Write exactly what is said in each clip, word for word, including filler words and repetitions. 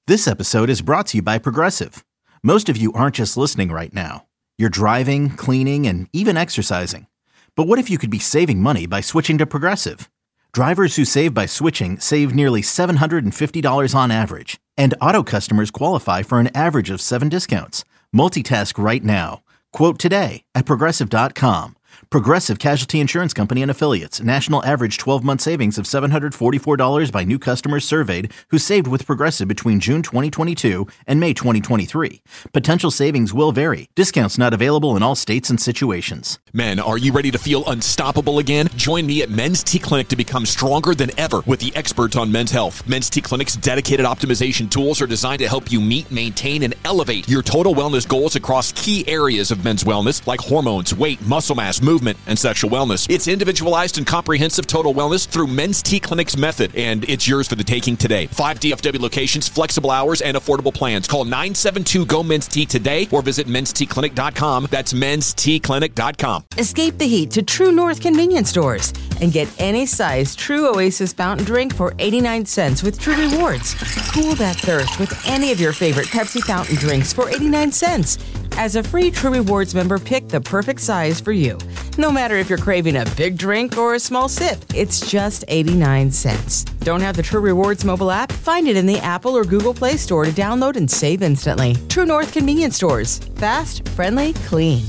This episode is brought to you by Progressive. Most of you aren't just listening right now. You're driving, cleaning, and even exercising. But what if you could be saving money by switching to Progressive? Drivers who save by switching save nearly seven hundred fifty dollars on average. And auto customers qualify for an average of seven discounts. Multitask right now. Quote today at Progressive dot com. Progressive Casualty Insurance Company and Affiliates. National average twelve-month savings of seven hundred forty-four dollars by new customers surveyed who saved with Progressive between June twenty twenty-two and May twenty twenty-three. Potential savings will vary. Discounts not available in all states and situations. Men, are you ready to feel unstoppable again? Join me at Men's T Clinic to become stronger than ever with the experts on men's health. Men's T Clinic's dedicated optimization tools are designed to help you meet, maintain, and elevate your total wellness goals across key areas of men's wellness like hormones, weight, muscle mass, movement, and sexual wellness. It's individualized and comprehensive total wellness through Men's T Clinic's method, and it's yours for the taking today. Five D F W locations, flexible hours, and affordable plans. Call nine seven two, G O, Men's T today or visit Men's T Clinic dot com. That's Men's T Clinic dot com. Escape the heat to True North convenience stores and get any size True Oasis fountain drink for eighty-nine cents with True Rewards. Cool that thirst with any of your favorite Pepsi fountain drinks for eighty-nine cents. As a free True Rewards member, pick the perfect size for you. No matter if you're craving a big drink or a small sip, it's just eighty-nine cents. Don't have the True Rewards mobile app? Find it in the Apple or Google Play Store to download and save instantly. True North convenience stores. Fast, friendly, clean.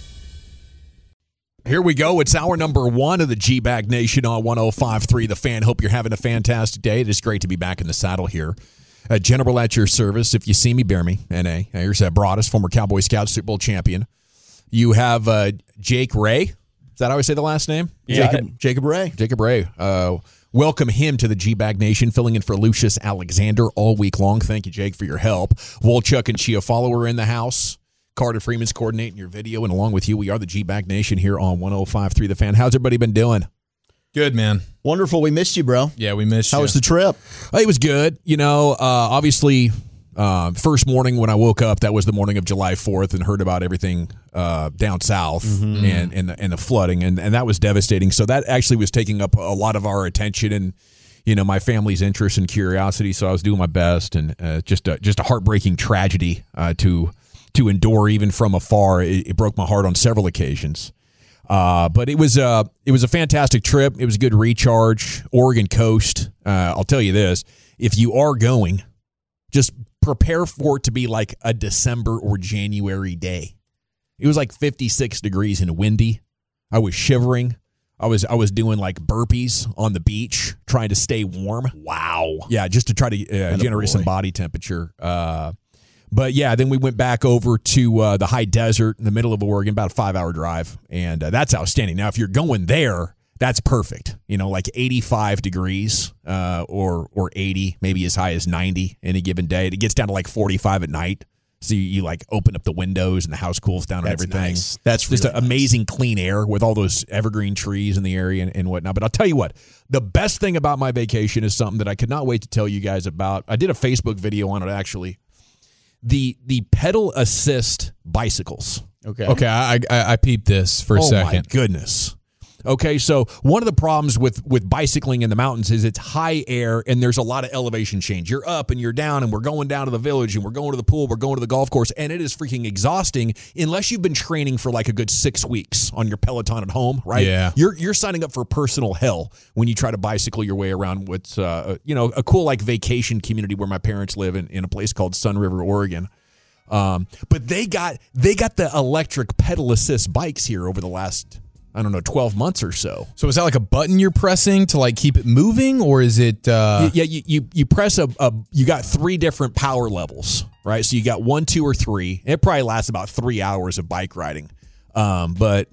Here we go. It's hour number one of the G-Bag Nation on one oh five point three The Fan. Hope you're having a fantastic day. It is great to be back in the saddle here. Uh, General at your service. If you see me, bear me. N A. Here's uh, Broadus, former Cowboy Scout, Super Bowl champion. You have uh, Jake Ray. Is that how I say the last name? Yeah. Jacob, Jacob Ray. Jacob Ray. Uh, welcome him to the G-Bag Nation, filling in for Lucius Alexander all week long. Thank you, Jake, for your help. Wolchuk and Chia follower in the house. Carter Freeman's coordinating your video, and along with you, we are the G-Bag Nation here on one oh five point three The Fan. How's everybody been doing? Good, man. Wonderful. We missed you, bro. Yeah, we missed How you. was the trip? It was good. You know, uh, obviously, uh, first morning when I woke up, that was the morning of July fourth, and heard about everything uh, down south mm-hmm. and, and, the, and the flooding, and, and that was devastating. So that actually was taking up a lot of our attention and, you know, my family's interest and curiosity, so I was doing my best, and uh, just, a, just a heartbreaking tragedy uh, to to endure even from afar. It, it broke my heart on several occasions. Uh, but it was uh, it was a fantastic trip. It was a good recharge. Oregon coast. Uh, I'll tell you this: if you are going, just prepare for it to be like a December or January day. It was like fifty-six degrees and windy. I was shivering. I was I was doing like burpees on the beach, trying to stay warm. Wow. Yeah, just to try to uh, generate some body temperature. Uh, But, yeah, then we went back over to uh, the high desert in the middle of Oregon, about a five-hour drive, and uh, that's outstanding. Now, if you're going there, that's perfect. You know, like eighty-five degrees uh, or or eighty, maybe as high as ninety any given day. It gets down to like forty-five at night, so you, you like open up the windows and the house cools down that's and everything. Nice. That's just really an nice. amazing clean air with all those evergreen trees in the area and, and whatnot. But I'll tell you what, the best thing about my vacation is something that I could not wait to tell you guys about. I did a Facebook video on it, actually. The the pedal assist bicycles. Okay. Okay, I, I I peeped this for a oh second. My goodness. Okay, so one of the problems with, with bicycling in the mountains is it's high air and there's a lot of elevation change. You're up and you're down, and we're going down to the village, and we're going to the pool, we're going to the golf course, and it is freaking exhausting unless you've been training for like a good six weeks on your Peloton at home, right? Yeah. You're you're signing up for personal hell when you try to bicycle your way around what's uh, you know, a cool like vacation community where my parents live in, in a place called Sun River, Oregon. Um, but they got they got the electric pedal assist bikes here over the last, I don't know, twelve months or so. So is that like a button you're pressing to like keep it moving, or is it? Uh... Yeah, you, you you press a, a you got three different power levels, right? So you got one, two, or three. It probably lasts about three hours of bike riding. Um, but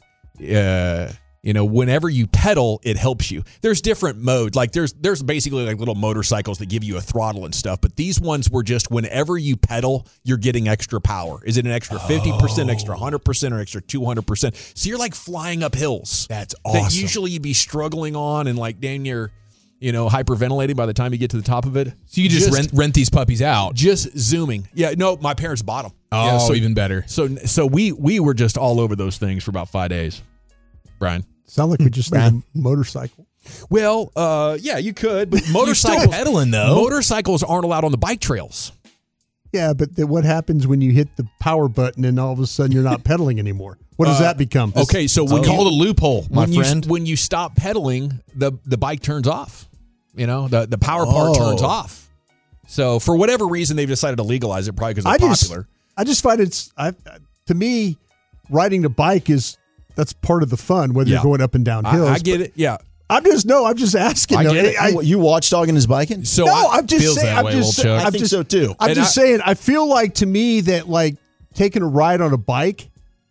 uh, you know, whenever you pedal, it helps you. There's different modes. Like there's there's basically like little motorcycles that give you a throttle and stuff. But these ones were just whenever you pedal, you're getting extra power. Is it an extra fifty percent, extra one hundred percent, or extra two hundred percent? So you're like flying up hills. That's awesome. That usually you'd be struggling on and like damn near, you know, hyperventilating by the time you get to the top of it. So you just, just rent rent these puppies out. Just zooming. Yeah, no, my parents bought them. Oh, yeah, so, even better. So so we we were just all over those things for about five days. Brian? Sound like we just need a motorcycle. Well, uh, yeah, you could, but motorcycles You're still pedaling though. Motorcycles aren't allowed on the bike trails. Yeah, but then what happens when you hit the power button and all of a sudden you're not pedaling anymore? What does Uh, that become? Okay, so when We you, call it a loophole, my when you, friend. when you stop pedaling, the the bike turns off. You know, the the power part Oh. turns off. So for whatever reason, they've decided to legalize it, probably because I it's just, popular. I just find it's, I, to me, riding the bike is, that's part of the fun, whether Yeah. you're going up and down I, hills. I get it. Yeah. I'm just, no, I'm just asking. I though. get it. I, you watchdogging his biking? So no, I, I'm just feels saying. that I'm way, just, little Chuck. I'm I think just, so, too. I'm And just I- saying. I feel like to me that like taking a ride on a bike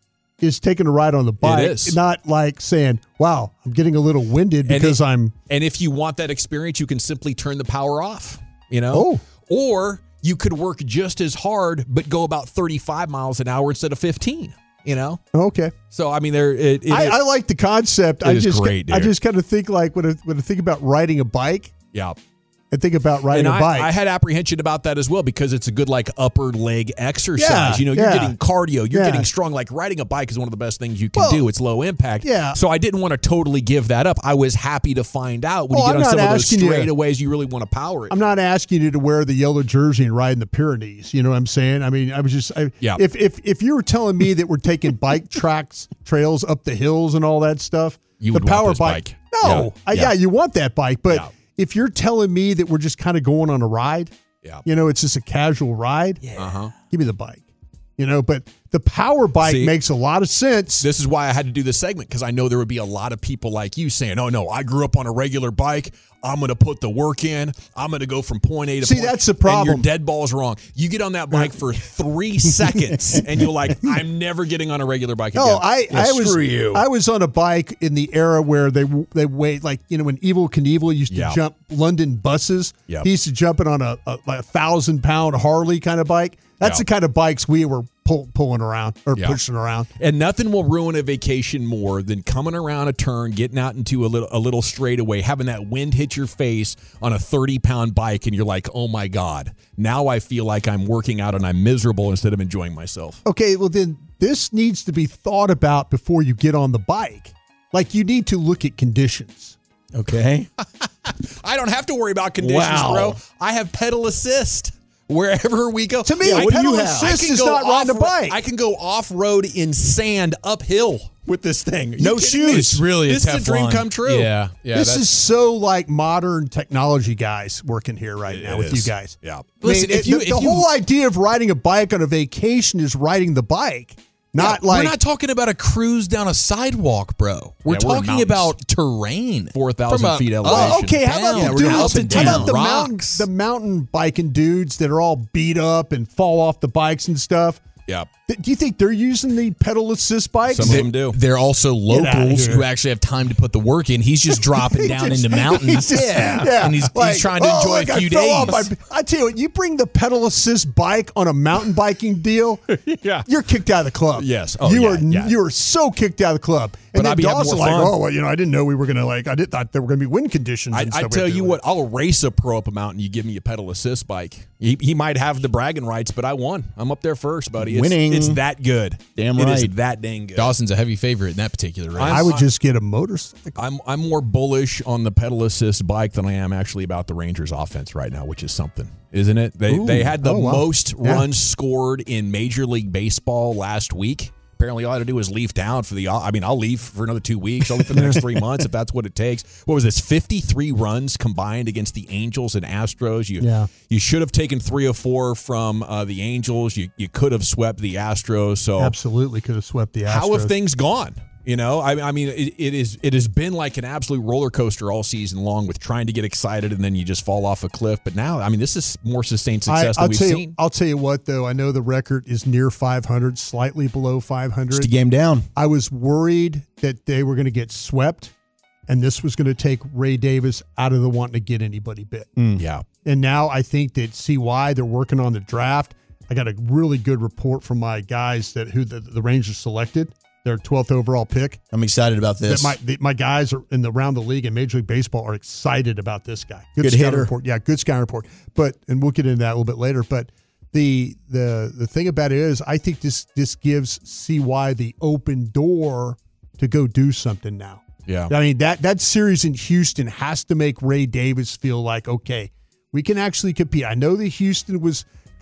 is taking a ride on the bike, is. not like saying, "Wow, I'm getting a little winded And because it- I'm." And if you want that experience, you can simply turn the power off, you know? Oh. Or you could work just as hard, but go about thirty-five miles an hour instead of fifteen, you know? Okay, So, I mean, there. It, it, I, I like the concept. It I is just, great, I dude. just kind of think like when I, when I think about riding a bike, yeah. I think about riding And a I, bike. I had apprehension about that as well because it's a good like upper leg exercise. Yeah, you know, you're yeah. getting cardio, you're Yeah. getting strong. Like riding a bike is one of the best things you can Well, do. It's low impact. yeah. So I didn't want to totally give that up. I was happy to find out when Well, you get I'm on some not of those asking you- straightaways, you really want to power it. I'm not asking you to wear the yellow jersey and ride in the Pyrenees. You know what I'm saying? I mean, I was just, I, Yeah. if if if you were telling me that we're taking bike tracks, trails up the hills and all that stuff, You the would want power this bike. No, Yeah. I, yeah. Yeah. you want that bike, but Yeah. if you're telling me that we're just kind of going on a ride, Yeah. you know, it's just a casual ride. Uh-huh. Give me the bike. You know, but the power bike See, makes a lot of sense. This is why I had to do this segment because I know there would be a lot of people like you saying, "Oh no, I grew up on a regular bike. I'm going to put the work in. I'm going to go from point A to See, point." that's the And problem. you're dead balls wrong. You get on that bike for three seconds, and you're like, "I'm never getting on a regular bike again." No, I, Yeah, I was screw you. I was on a bike in the era where they they wait like you know when Evel Knievel used to Yeah. jump London buses. Yep. He used to jump it on a, a, like a thousand pound Harley kind of bike. That's Yeah. the kind of bikes we were pull, pulling around or Yeah. pushing around. And nothing will ruin a vacation more than coming around a turn, getting out into a little a little straightaway, having that wind hit your face on a thirty pound bike, and you're like, "Oh my god!" Now I feel like I'm working out and I'm miserable instead of enjoying myself. Okay, well then this needs to be thought about before you get on the bike. Like you need to look at conditions. Okay. I don't have to worry about conditions, Wow. bro. I have pedal assist wherever we go. To me, I what do can- you I have? can Assist is go not riding a off-ro- bike. I can go off road in sand uphill with this thing. No You kidding me? shoes. It's really a this is a dream Teflon. come true. Yeah, yeah. this that's- is so like modern technology guys working here right now It with is. you guys. Yeah. I mean, Listen, if it- you- the, if the you- whole idea of riding a bike on a vacation is riding the bike, not Yeah, like we're not talking about a cruise down a sidewalk, bro. We're Yeah, we're in talking mountains. about terrain, four thousand From a- feet oh, elevation. Oh, okay. How about Down, the we're dudes? going up and how down. about the mountain, Rocks. the mountain biking dudes that are all beat up and fall off the bikes and stuff? Yeah. Th- Do you think they're using the pedal assist bikes? Some of them do. They're also Get outta locals here. who actually have time to put the work in. He's just dropping down Just- into mountains. he's just- yeah, and he's, Like, he's trying to oh, enjoy look, a I few fell days. off my- I tell you what, you bring the pedal assist bike on a mountain biking deal, Yeah. you're kicked out of the club. Yes. Oh, you yeah, are yeah. you are so kicked out of the club. And But then I'd be having Dawson more like, fun. oh well, you know, I didn't know we were gonna like, I did thought there were gonna be wind conditions. I, and I stuff tell we had to you do. what, I'll race a pro up a mountain. You give me a pedal assist bike. He, he might have the bragging rights, but I won. I'm up there first, buddy. It's, Winning. It's that good. Damn It is right. that dang good. Dawson's a heavy favorite in that particular race. I would just get a motorcycle. I'm I'm more bullish on the pedal assist bike than I am actually about the Rangers offense right now, which is something, isn't it? They Ooh. they had the Oh, wow. most Yeah. runs scored in Major League Baseball last week. Apparently, all I had to do was leave town for the. I mean, I'll leave for another two weeks. I'll leave for the next three months if that's what it takes. What was this? fifty-three runs combined against the Angels and Astros. You Yeah. you should have taken three or four from uh, the Angels. You you could have swept the Astros. So Absolutely could have swept the Astros. how have things gone? You know, I, I mean, it, it is it has been like an absolute roller coaster all season long with trying to get excited and then you just fall off a cliff. But now, I mean, this is more sustained success I, I'll than we've tell you, seen. I'll tell you what, though. I know the record is near five hundred, slightly below five hundred. Just a game down. I was worried that they were going to get swept, and this was going to take Ray Davis out of the wanting to get anybody bit. Yeah, And now I think that C Y, they're working on the draft. I got a really good report from my guys that who the, the Rangers selected, their twelfth overall pick. I'm excited about this. That my the, my guys are in the around the league in Major League Baseball are excited about this guy. Good scouting hitter. report, yeah, good scouting report. But and we'll get into that a little bit later. But the the the thing about it is, I think this this gives C Y the open door to go do something now. yeah. I mean that that series in Houston has to make Ray Davis feel like, okay, we can actually compete. I know that Houston was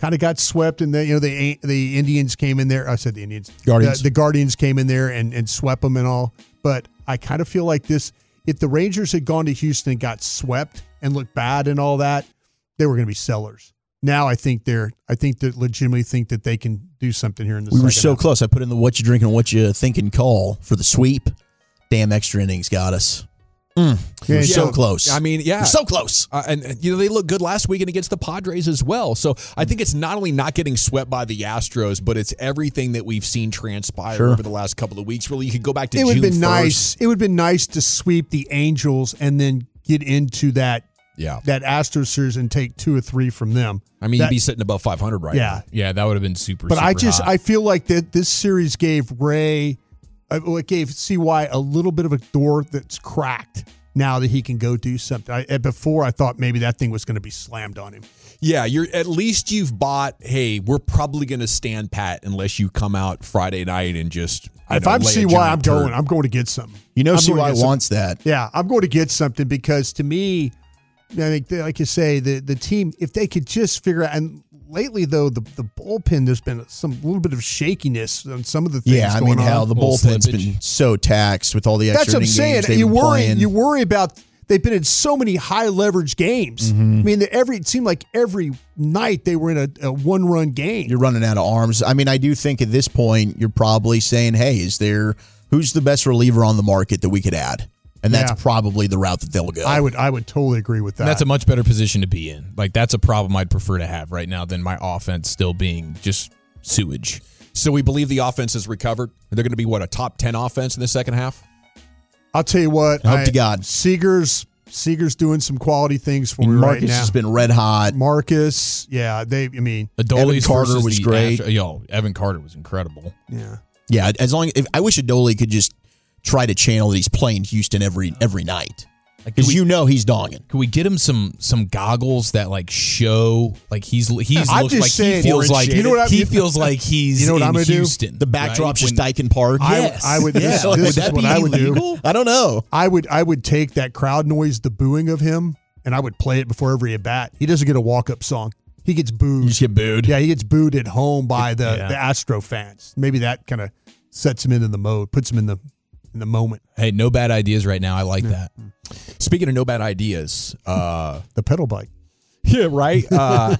kind of got swept, and the you know the the Indians came in there. I said the Indians, Guardians. The, the Guardians came in there and and swept them and all. But I kind of feel like this: if the Rangers had gone to Houston and got swept and looked bad and all that, they were going to be sellers. Now I think they're, I think they legitimately think that they can do something here in the. We second were so half. close. I put in the what you drinking and what you thinking call for the sweep. Damn, extra innings got us. Mm, we were Yeah, so yeah. close. I mean, yeah. We're so close. Uh, and, and, you know, they look good last weekend against the Padres as well. So I think it's not only not getting swept by the Astros, but it's everything that we've seen transpire Sure. over the last couple of weeks. Really, you could go back to It would June have been first. nice. It would have been nice to sweep the Angels and then get into that Yeah. that Astros series and take two or three from them. I mean, That- you'd be sitting above five hundred right Yeah. now. Yeah, that would have been super. But I super just hot. I feel like that this series gave Ray, uh, well, it gave C Y a little bit of a door that's cracked now that he can go do something. I, uh, before I thought maybe that thing was going to be slammed on him. Yeah, you're at least you've bought, hey, we're probably going to stand pat unless you come out Friday night and just. you If know, I'm lay a C Y, giant I'm turd. going. I'm going to get something. You know, I'm C going to Y get some- wants that. Yeah, I'm going to get something because to me, I think, like you say, the the team, if they could just figure out, and lately though, the the bullpen, there's been some little bit of shakiness on some of the things. Yeah, I going mean, hell, on. the Little bullpen's slippage. been so taxed with all the That's extra what I'm inning saying. games they've You been worry, playing. you worry about. They've been in so many high leverage games. Mm-hmm. I mean, every it seemed like every night they were in a, a one run game. You're running out of arms. I mean, I do think at this point you're probably saying, hey, is there who's the best reliever on the market that we could add? And that's Yeah. probably the route that they'll go. I would I would totally agree with that. And that's a much better position to be in. Like that's a problem I'd prefer to have right now than my offense still being just sewage. So we believe the offense has recovered. They're going to be, what, a top ten offense in the second half? I'll tell you what. I hope to God. Seager's Seager's doing some quality things for me Marcus right now. has been red hot. Marcus, yeah, they. I mean, Adolis Carter versus was the great. Astro- Yo, Evan Carter was incredible. yeah. Yeah, as long if I wish Adoli could just try to channel that he's playing Houston every every night. Like, Because we- you know he's donging. Could we get him some some goggles that like show like he's he's I'm look, just like saying, he feels like you know what I'm- he feels like he's You know what in I'm gonna do? Houston. The backdrop's right? just When- Dyken Park. I, Yes. I would. Yeah, This, like, this would is that what be I would illegal? do. I don't know. I would. I would take that crowd noise, the booing of him, and I would play it before every at bat. He doesn't get a walk up song. He gets booed. You just get booed. Yeah, he gets booed at home by the, Yeah. the Astro fans. Maybe that kind of sets him into the mode, puts him in the in the moment. Hey, no bad ideas right now. I like that. Speaking of no bad ideas, uh, The pedal bike. yeah, right? Uh,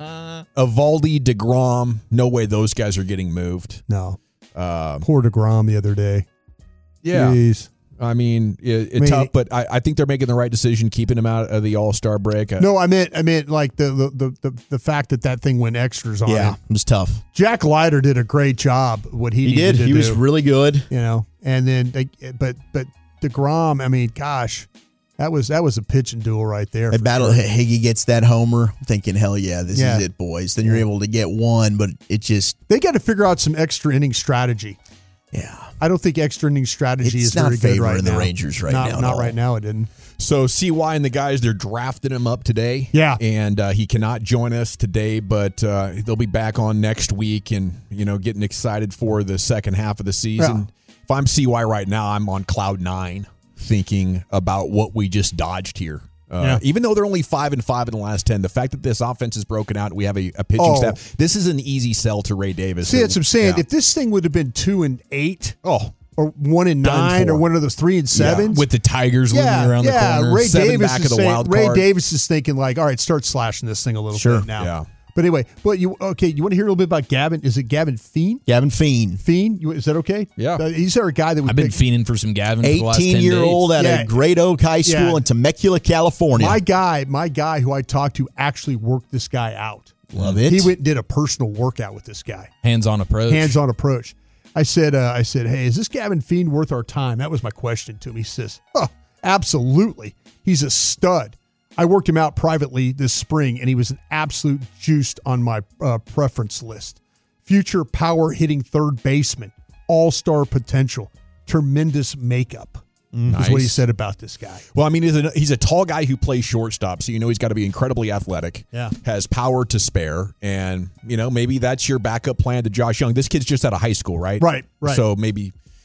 Evaldi, DeGrom, no way those guys are getting moved. No, Uh, poor DeGrom the other day. yeah. Jeez. I mean, it, it's I mean- tough, but I, I think they're making the right decision keeping him out of the All Star break. Uh, No, I meant I meant like the the, the, the the fact that that thing went extras on Yeah, it. it was tough. Jack Leiter did a great job. What he, He needed did. to He was do, really good. you know, and then they, but but DeGrom. I mean, gosh, that was that was a pitching duel right there. At for battle, sure. Higgy gets that homer, thinking, hell yeah, this Yeah. is it, boys. Then you're able to get one, but it just, They got to figure out some extra inning strategy. yeah. I don't think extra inning strategy It's is not very good right favoring the now. Rangers right not, now at Not all. right now. It didn't. So C Y and the guys, they're drafting him up today. Yeah. And uh, he cannot join us today, but uh, they'll be back on next week and, you know, getting excited for the second half of the season. If I'm C Y right now, I'm on cloud nine thinking about what we just dodged here. Uh, Yeah. Even though they're only five and five in the last ten, the fact that this offense is broken out, we have a, a pitching Oh. staff. This is an easy sell to Ray Davis. See, that's what I'm saying. Yeah. If this thing would have been two and eight, oh, or one and Done nine, for. or one of those three and sevens, With the Tigers yeah, looming around yeah. the corner. Ray seven Davis back is of the saying, wild Ray card. Davis is thinking like, all right, start slashing this thing a little Sure. bit now. Yeah. But anyway, but you okay? You want to hear a little bit about Gavin? Is it Gavin Fiend? Gavin Fiend, Fiend? You, is that okay? Yeah. Uh, he's our guy that we I've been picked. fiending for some Gavin for the last ten eighteen-year-old days. out Yeah. of Great Oak High School Yeah. in Temecula, California. My guy, my guy who I talked to actually worked this guy out. Love it. He went and did a personal workout with this guy. Hands-on approach. Hands-on approach. I said, uh, I said, hey, is this Gavin Fiend worth our time? That was my question to him. He says, oh, absolutely. He's a stud. I worked him out privately this spring, and he was an absolute juiced on my uh, preference list. Future power hitting third baseman, all-star potential, tremendous makeup. Is what he Nice. said about this guy. Well, I mean, he's a, he's a tall guy who plays shortstop, so you know he's got to be incredibly athletic. Yeah. Has power to spare, and, you know, maybe that's your backup plan to Josh Young. This kid's just out of high school, right? Right, right. So maybe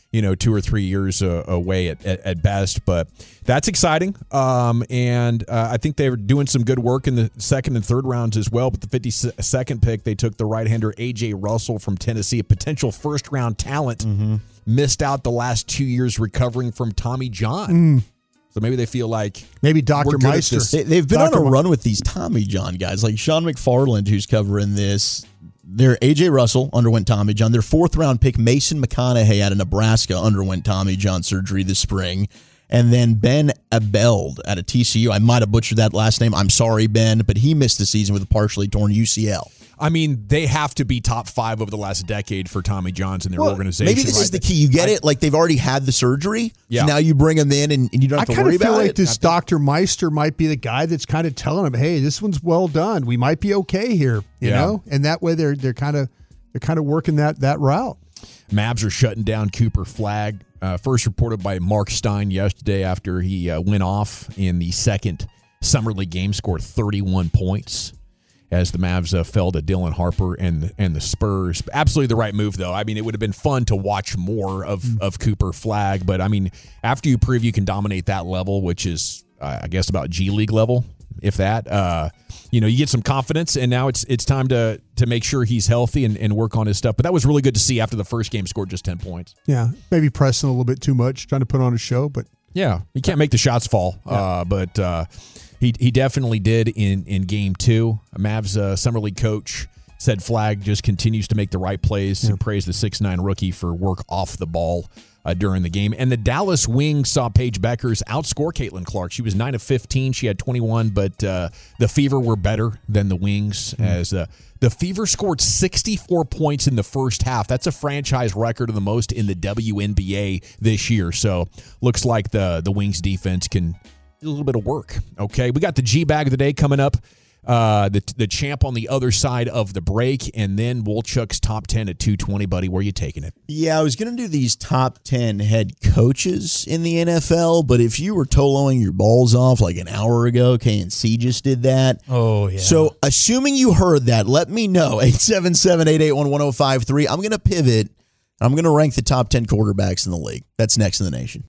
you know, two or three years uh, away at, at, at best. But that's exciting. Um, and uh, I think they were doing some good work in the second and third rounds as well. But the fifty-second pick, they took the right-hander A J Russell from Tennessee, a potential first-round talent. Mm-hmm. Missed out the last two years recovering from Tommy John. Mm. So maybe they feel like maybe Doctor Meister. They, they've been Doctor on a run with these Tommy John guys, like Sean McFarland, who's covering this. Their A J Russell underwent Tommy John. Their fourth round pick, Mason McConaughey out of Nebraska, underwent Tommy John surgery this spring. And then Ben Abeld out of T C U. I might have butchered that last name. I'm sorry, Ben, but he missed the season with a partially torn U C L. I mean, they have to be top five over the last decade for Tommy John's in their well, organization. Maybe this right? is the key. You get I, it? Like they've already had the surgery. Yeah. So now you bring them in and, and you don't have I to worry about it. I kind of feel like this Doctor Meister might be the guy that's kind of telling them, hey, this one's well done. We might be okay here, you yeah. know? And that way they're they're kind of they're kind of working that that route. Mavs are shutting down Cooper Flagg. Uh, first reported by Mark Stein yesterday after he uh, went off in the second Summer League game, scored thirty-one points. As the Mavs uh, fell to Dylan Harper and and the Spurs. Absolutely the right move, though. I mean, it would have been fun to watch more of, mm. of Cooper Flagg, but I mean, after you prove you can dominate that level, which is, uh, I guess, about G League level, if that, uh, you know, you get some confidence, and now it's it's time to to make sure he's healthy and, and work on his stuff. But that was really good to see after the first game, scored just ten points. Yeah, maybe pressing a little bit too much, trying to put on a show, but yeah, you can't make the shots fall, yeah. uh, but. Uh, He he definitely did in, in game two. Mavs uh, Summer League coach said Flagg just continues to make the right plays yeah. and praised the six nine rookie for work off the ball uh, during the game. And the Dallas Wings saw Paige Beckers outscore Caitlin Clark. She was nine of fifteen. She had twenty-one, but uh, the Fever were better than the Wings mm-hmm. as uh, the Fever scored sixty-four points in the first half. That's a franchise record of the most in the W N B A this year. So looks like the, the Wings defense can – a little bit of work. Okay, we got the G-Bag of the day coming up. Uh, the the champ on the other side of the break, and then Wolchuk's top ten at two twenty. Buddy, where are you taking it? Yeah, I was going to do these top ten head coaches in the N F L, but if you were toloing your balls off like an hour ago, K N C just did that. Oh, yeah. So assuming you heard that, let me know. eight seven seven, eight eight one, one oh five three. I'm going to pivot. I'm going to rank the top ten quarterbacks in the league. That's next in the nation.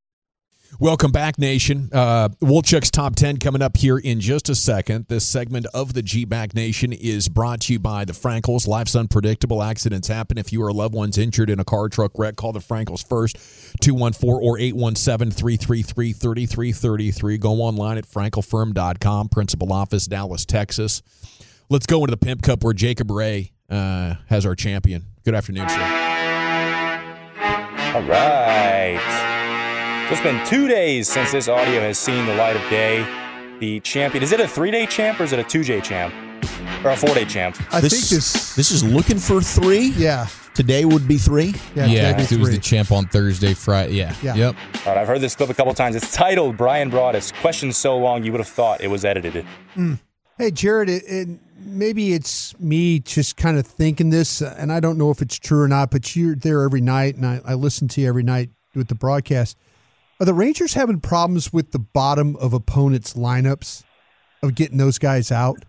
Welcome back, Nation. Uh, Wolchuk's Top ten coming up here in just a second. This segment of the G-Bag Nation is brought to you by the Frankels. Life's unpredictable. Accidents happen. If you or a loved one's injured in a car, truck wreck, call the Frankels first, two one four or eight one seven, three three three, three three three three. Go online at frankel firm dot com. Principal office, Dallas, Texas. Let's go into the Pimp Cup where Jacob Ray uh, has our champion. Good afternoon, sir. All right. It's been two days since this audio has seen the light of day. The champion, is it a three-day champ or is it a two-day champ? Or a four-day champ? I this, think this... This is looking for three? Yeah. Today would be three? Yeah, yeah because it was the champ on Thursday, Friday. Yeah. yeah. Yep. All right, I've heard this clip a couple times. It's titled, Brian Broaddus, questions so long you would have thought it was edited. Mm. Hey, Jared, it, it, maybe it's me just kind of thinking this, and I don't know if it's true or not, but you're there every night, and I, I listen to you every night with the broadcast. Are the Rangers having problems with the bottom of opponents' lineups of getting those guys out?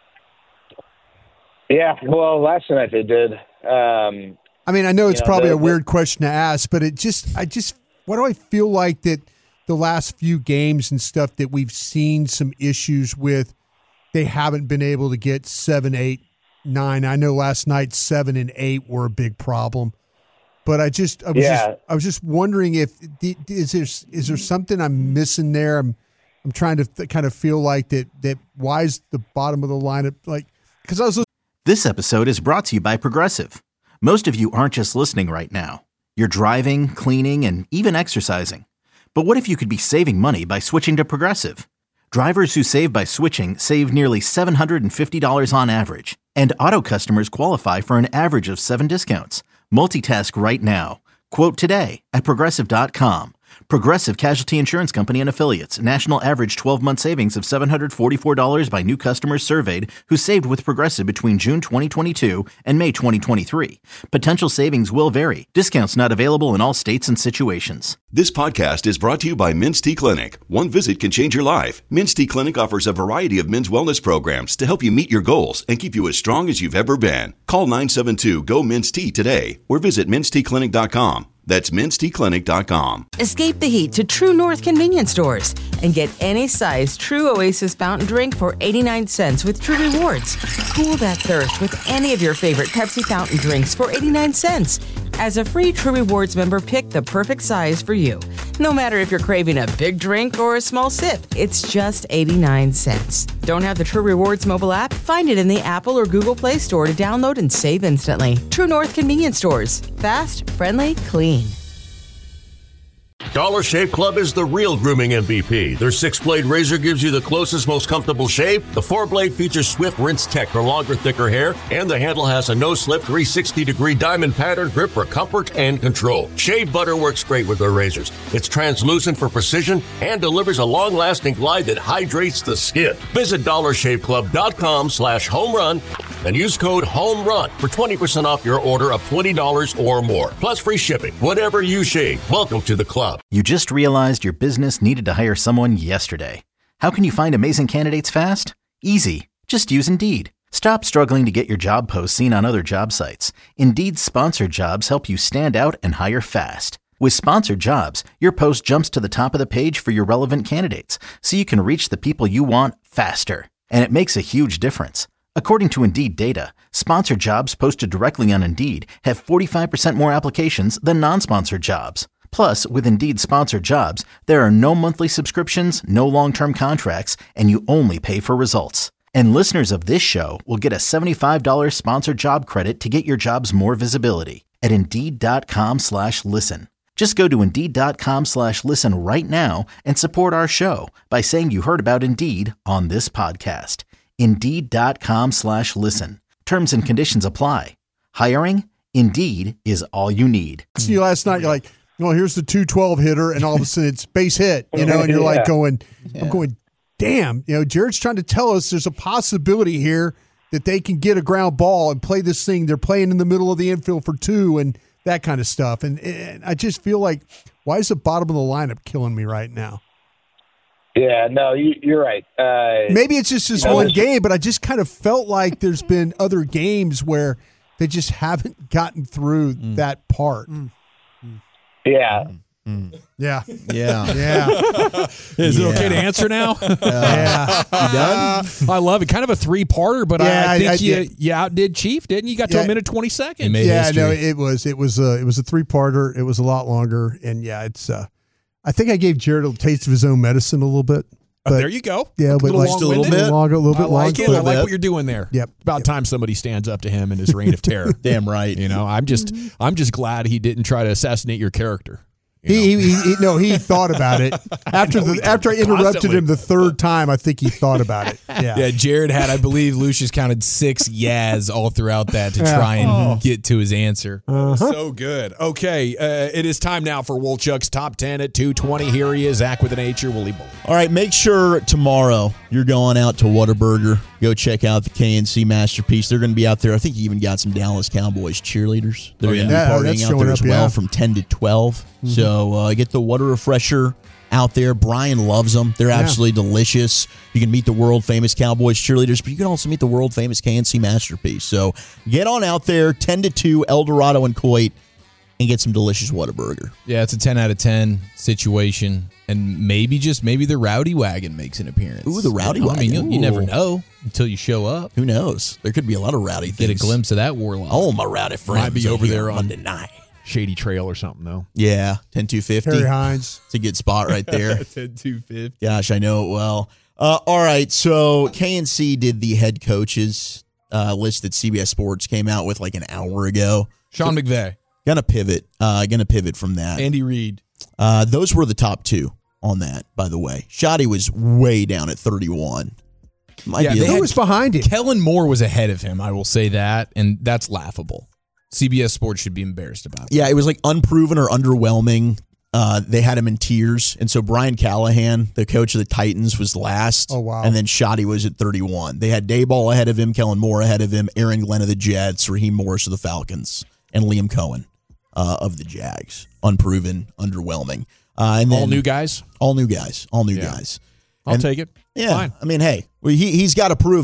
Yeah, well, last night they did. Um, I mean, I know it's you know, probably the, a weird the, question to ask, but it just, I just, why do I feel like that the last few games and stuff that we've seen some issues with, they haven't been able to get seven, eight, nine. I know last night seven and eight were a big problem. But I just, I was yeah. just, I was just wondering if is there is there something I'm missing there? I'm, I'm trying to th- kind of feel like that. That why is the bottom of the lineup like? Because I was. Listening- This episode is brought to you by Progressive. Most of you aren't just listening right now; you're driving, cleaning, and even exercising. But what if you could be saving money by switching to Progressive? Drivers who save by switching save nearly seven hundred fifty dollars on average, and auto customers qualify for an average of seven discounts. Multitask right now. Quote today at Progressive dot com. Progressive Casualty Insurance Company and Affiliates. National average twelve-month savings of seven hundred forty-four dollars by new customers surveyed who saved with Progressive between June twenty twenty-two and May twenty twenty-three. Potential savings will vary. Discounts not available in all states and situations. This podcast is brought to you by Men's T Clinic. One visit can change your life. Men's T Clinic offers a variety of men's wellness programs to help you meet your goals and keep you as strong as you've ever been. Call nine seven two, G O, Men's T today or visit men's t clinic dot com. That's mints tea clinic dot com. Escape the heat to True North convenience stores and get any size True Oasis fountain drink for eighty-nine cents with True Rewards. Cool that thirst with any of your favorite Pepsi fountain drinks for eighty-nine cents. As a free True Rewards member, pick the perfect size for you. No matter if you're craving a big drink or a small sip, it's just eighty-nine cents. Don't have the True Rewards mobile app? Find it in the Apple or Google Play Store to download and save instantly. True North convenience stores. Fast, friendly, clean. Dollar Shave Club is the real grooming M V P. Their six-blade razor gives you the closest, most comfortable shave. The four-blade features Swift Rinse Tech for longer, thicker hair. And the handle has a no-slip three sixty degree diamond pattern grip for comfort and control. Shave butter works great with their razors. It's translucent for precision and delivers a long-lasting glide that hydrates the skin. Visit dollar shave club dot com slash home run and use code HOMERUN for twenty percent off your order of twenty dollars or more. Plus free shipping. Whatever you shave, welcome to the club. You just realized your business needed to hire someone yesterday. How can you find amazing candidates fast? Easy. Just use Indeed. Stop struggling to get your job posts seen on other job sites. Indeed's sponsored jobs help you stand out and hire fast. With sponsored jobs, your post jumps to the top of the page for your relevant candidates, so you can reach the people you want faster. And it makes a huge difference. According to Indeed data, sponsored jobs posted directly on Indeed have forty-five percent more applications than non-sponsored jobs. Plus, with Indeed sponsored jobs, there are no monthly subscriptions, no long-term contracts, and you only pay for results. And listeners of this show will get a seventy-five dollars sponsored job credit to get your jobs more visibility at Indeed.com slash listen. Just go to Indeed.com slash listen right now and support our show by saying you heard about Indeed on this podcast. Indeed.com slash listen. Terms and conditions apply. Hiring? Indeed is all you need. See you last night, you're like, well, here's the two twelve hitter, and all of a sudden it's base hit, you know, and you're like going, yeah. I'm going, damn, you know, Jared's trying to tell us there's a possibility here that they can get a ground ball and play this thing. They're playing in the middle of the infield for two and that kind of stuff. And, and I just feel like, why is the bottom of the lineup killing me right now? Yeah, no, you, you're right. Uh, Maybe it's just this you know, one game, but I just kind of felt like there's been other games where they just haven't gotten through mm. that part. Mm. Yeah. Mm. Yeah. Yeah. Yeah. Is yeah. it okay to answer now? Uh, yeah. You done? I love it. Kind of a three-parter, but yeah, I, I think I, I, you, yeah. you outdid Chief, didn't you? You got to yeah. a minute twenty seconds. Yeah, history. no, it was it was a it was a three-parter. It was a lot longer, and yeah, it's. Uh, I think I gave Jared a taste of his own medicine a little bit. But, oh, there you go. Yeah, a but little like just a little bit longer, a little bit I like longer. it. I like what you're doing there. Yep. It's about yep. time somebody stands up to him in his reign of terror. Damn right. You know, I'm just I'm just glad he didn't try to assassinate your character. He, he, he no, he thought about it after the after I interrupted constantly. him the third time. I think he thought about it. Yeah, yeah. Jared had, I believe, Lucius counted six yas all throughout that to try and oh. get to his answer. Uh-huh. So good. Okay, uh, it is time now for Wolchuk's top ten at two twenty. Here he is, Zach with an H or Willie Bull. All right, make sure tomorrow you're going out to Whataburger. Go check out the K N C Masterpiece. They're going to be out there. I think you even got some Dallas Cowboys cheerleaders. They're oh, going to yeah. be yeah, partying out there as up, well yeah. from ten to twelve. Mm-hmm. So uh, get the Water Refresher out there. Brian loves them. They're yeah. absolutely delicious. You can meet the world-famous Cowboys cheerleaders, but you can also meet the world-famous K N C Masterpiece. So get on out there, ten to two, El Dorado and Coit, and get some delicious Whataburger. Yeah, it's a ten out of ten situation. And maybe just maybe the Rowdy Wagon makes an appearance. Ooh, the Rowdy you know, Wagon. I mean, you, you never know until you show up. Who knows? There could be a lot of rowdy things. Get a glimpse of that warlock. Oh, my rowdy friends. Might be over there on Monday night. Shady Trail or something, though. Yeah, ten two fifty. Harry Hines. It's a good spot right there. ten two fifty. Gosh, I know it well. Uh, all right, so K N C did the head coaches uh, list that C B S Sports came out with like an hour ago. Sean so, McVay. Gonna pivot. Uh, gonna pivot from that. Andy Reid. Uh, those were the top two on that, by the way. Shoddy was way down at thirty-one. Might yeah, be who was behind him? Kellen Moore was ahead of him, I will say that, and that's laughable. C B S Sports should be embarrassed about that. Yeah, it was like unproven or underwhelming. Uh, they had him in tears. And so Brian Callahan, the coach of the Titans, was last. Oh, wow. And then Shoddy was at thirty-one. They had Dayball ahead of him, Kellen Moore ahead of him, Aaron Glenn of the Jets, Raheem Morris of the Falcons, and Liam Cohen uh, of the Jags. Unproven, underwhelming. Uh, and then, all new guys? All new guys. All new yeah. guys. I'll and, take it. Yeah. Fine. I mean, hey, well, he, he's got to prove it.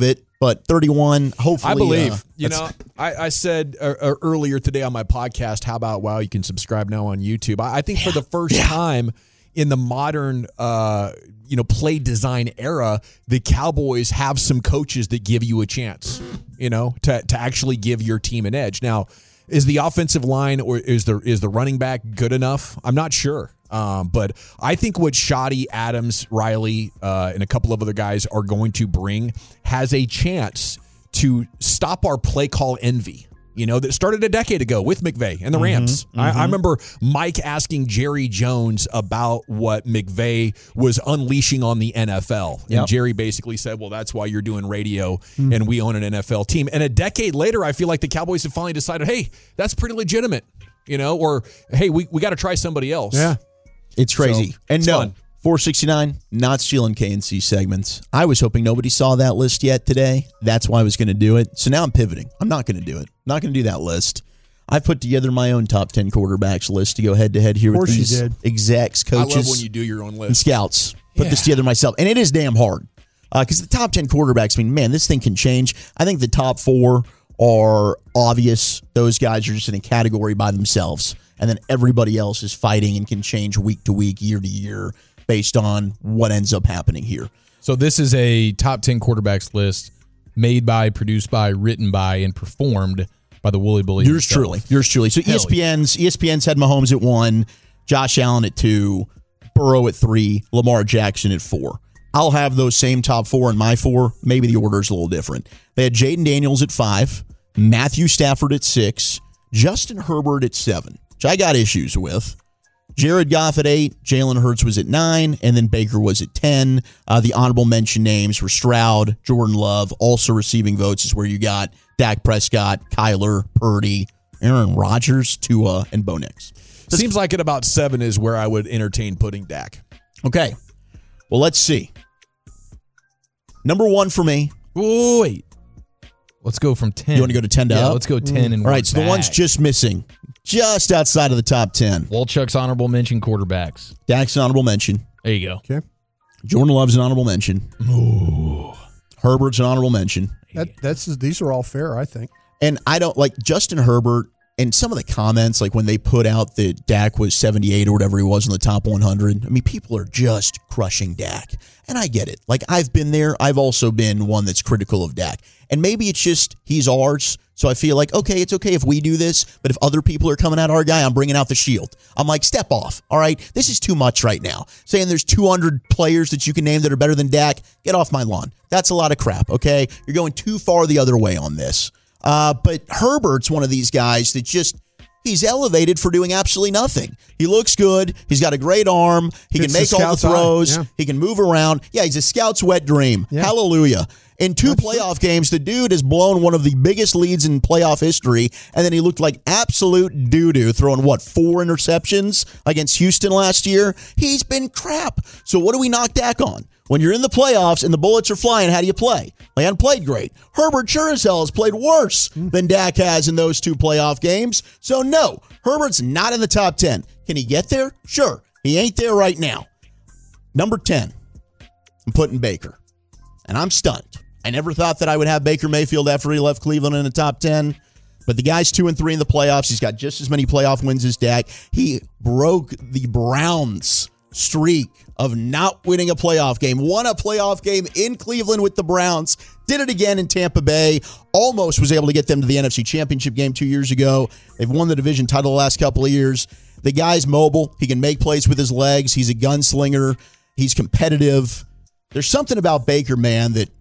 But thirty-one, hopefully. I believe. Uh, you know, I, I said uh, uh, earlier today on my podcast, how about, wow, you can subscribe now on YouTube. I, I think yeah, for the first yeah. time in the modern, uh, you know, play design era, the Cowboys have some coaches that give you a chance, you know, to, to actually give your team an edge. Now, is the offensive line or is the, is the running back good enough? I'm not sure. Um, but I think what Shoddy, Adams, Riley, uh, and a couple of other guys are going to bring has a chance to stop our play call envy, you know, that started a decade ago with McVay and the Rams. Mm-hmm, mm-hmm. I, I remember Mike asking Jerry Jones about what McVay was unleashing on the N F L. And yep. Jerry basically said, well, that's why you're doing radio mm-hmm. and we own an N F L team. And a decade later, I feel like the Cowboys have finally decided, hey, that's pretty legitimate, you know, or, hey, we, we got to try somebody else. Yeah. It's crazy. So, and it's no, fun. four sixty-nine, not stealing K N C segments. I was hoping nobody saw that list yet today. That's why I was going to do it. So now I'm pivoting. I'm not going to do it. I'm not going to do that list. I put together my own top ten quarterbacks list to go head-to-head here with these did. execs, coaches, I love when you do your own list. And scouts. Put yeah. this together myself. And it is damn hard because uh, the top ten quarterbacks, I mean, man, this thing can change. I think the top four are obvious. Those guys are just in a category by themselves. And then everybody else is fighting and can change week to week, year to year, based on what ends up happening here. So this is a top ten quarterbacks list made by, produced by, written by, and performed by the Wooly Bully Yours himself. truly. Yours truly. So Hell E S P N's yeah. E S P N's had Mahomes at one, Josh Allen at two, Burrow at three, Lamar Jackson at four. I'll have those same top four in my four. Maybe the order's a little different. They had Jaden Daniels at five, Matthew Stafford at six, Justin Herbert at seven. I got issues with. Jared Goff at eight, Jalen Hurts was at nine, and then Baker was at ten. Uh, the honorable mention names were Stroud, Jordan Love. Also receiving votes is where you got Dak Prescott, Kyler, Purdy, Aaron Rodgers, Tua, and Bo Nix. So seems like at about seven is where I would entertain putting Dak. Okay. Well, let's see. Number one for me. Ooh, wait. Let's go from ten. You want to go to ten to yeah, up? let's go ten mm. and All right, so back. the one's just missing. Just outside of the top ten. Walchuk's honorable mention quarterbacks. Dak's an honorable mention. There you go. Okay. Jordan Love's an honorable mention. Ooh. Herbert's an honorable mention. That, that's These are all fair, I think. And I don't like Justin Herbert and some of the comments, like when they put out that Dak was seventy-eight or whatever he was in the top one hundred. I mean, people are just crushing Dak. And I get it. Like, I've been there. I've also been one that's critical of Dak. And maybe it's just he's ours. So I feel like, okay, it's okay if we do this, but if other people are coming at our guy, I'm bringing out the shield. I'm like, step off. All right, this is too much right now. Saying there's two hundred players that you can name that are better than Dak, get off my lawn. That's a lot of crap, okay? You're going too far the other way on this. Uh, but Herbert's one of these guys that just, he's elevated for doing absolutely nothing. He looks good. He's got a great arm. He It's can make the all the scout's throws. eye. Yeah. He can move around. Yeah, he's a scout's wet dream. Yeah. Hallelujah. In two That's playoff games, the dude has blown one of the biggest leads in playoff history, and then he looked like absolute doo-doo, throwing, what, four interceptions against Houston last year? He's been crap. So what do we knock Dak on? When you're in the playoffs and the bullets are flying, how do you play? They hadn't played great. Herbert sure as hell has played worse than Dak has in those two playoff games. So no, Herbert's not in the top ten. Can he get there? Sure. He ain't there right now. Number ten, I'm putting Baker. And I'm stunned. I never thought that I would have Baker Mayfield after he left Cleveland in the top ten. But the guy's two and three in the playoffs. He's got just as many playoff wins as Dak. He broke the Browns' streak of not winning a playoff game. Won a playoff game in Cleveland with the Browns. Did it again in Tampa Bay. Almost was able to get them to the N F C Championship game two years ago. They've won the division title the last couple of years. The guy's mobile. He can make plays with his legs. He's a gunslinger. He's competitive. There's something about Baker, man, that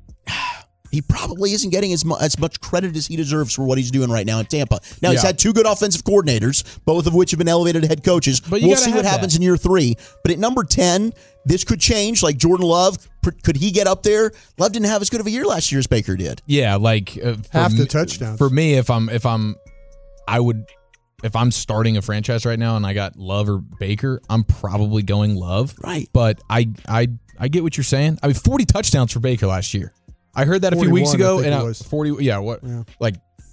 he probably isn't getting as, mu- as much credit as he deserves for what he's doing right now in Tampa. Now, yeah. he's had two good offensive coordinators, both of which have been elevated head coaches. But you we'll gotta see what have happens that. in year three. But at number ten, this could change. Like Jordan Love, pr- could he get up there? Love didn't have as good of a year last year as Baker did. Yeah, like uh, for Half the me- touchdowns. For me, if I'm if I'm I would if I'm starting a franchise right now and I got Love or Baker, I'm probably going Love. Right. But I I I get what you're saying. I mean, forty touchdowns for Baker last year. I heard that a few weeks forty-one, ago, I think and it I, was. forty. Yeah, what? Yeah. Like,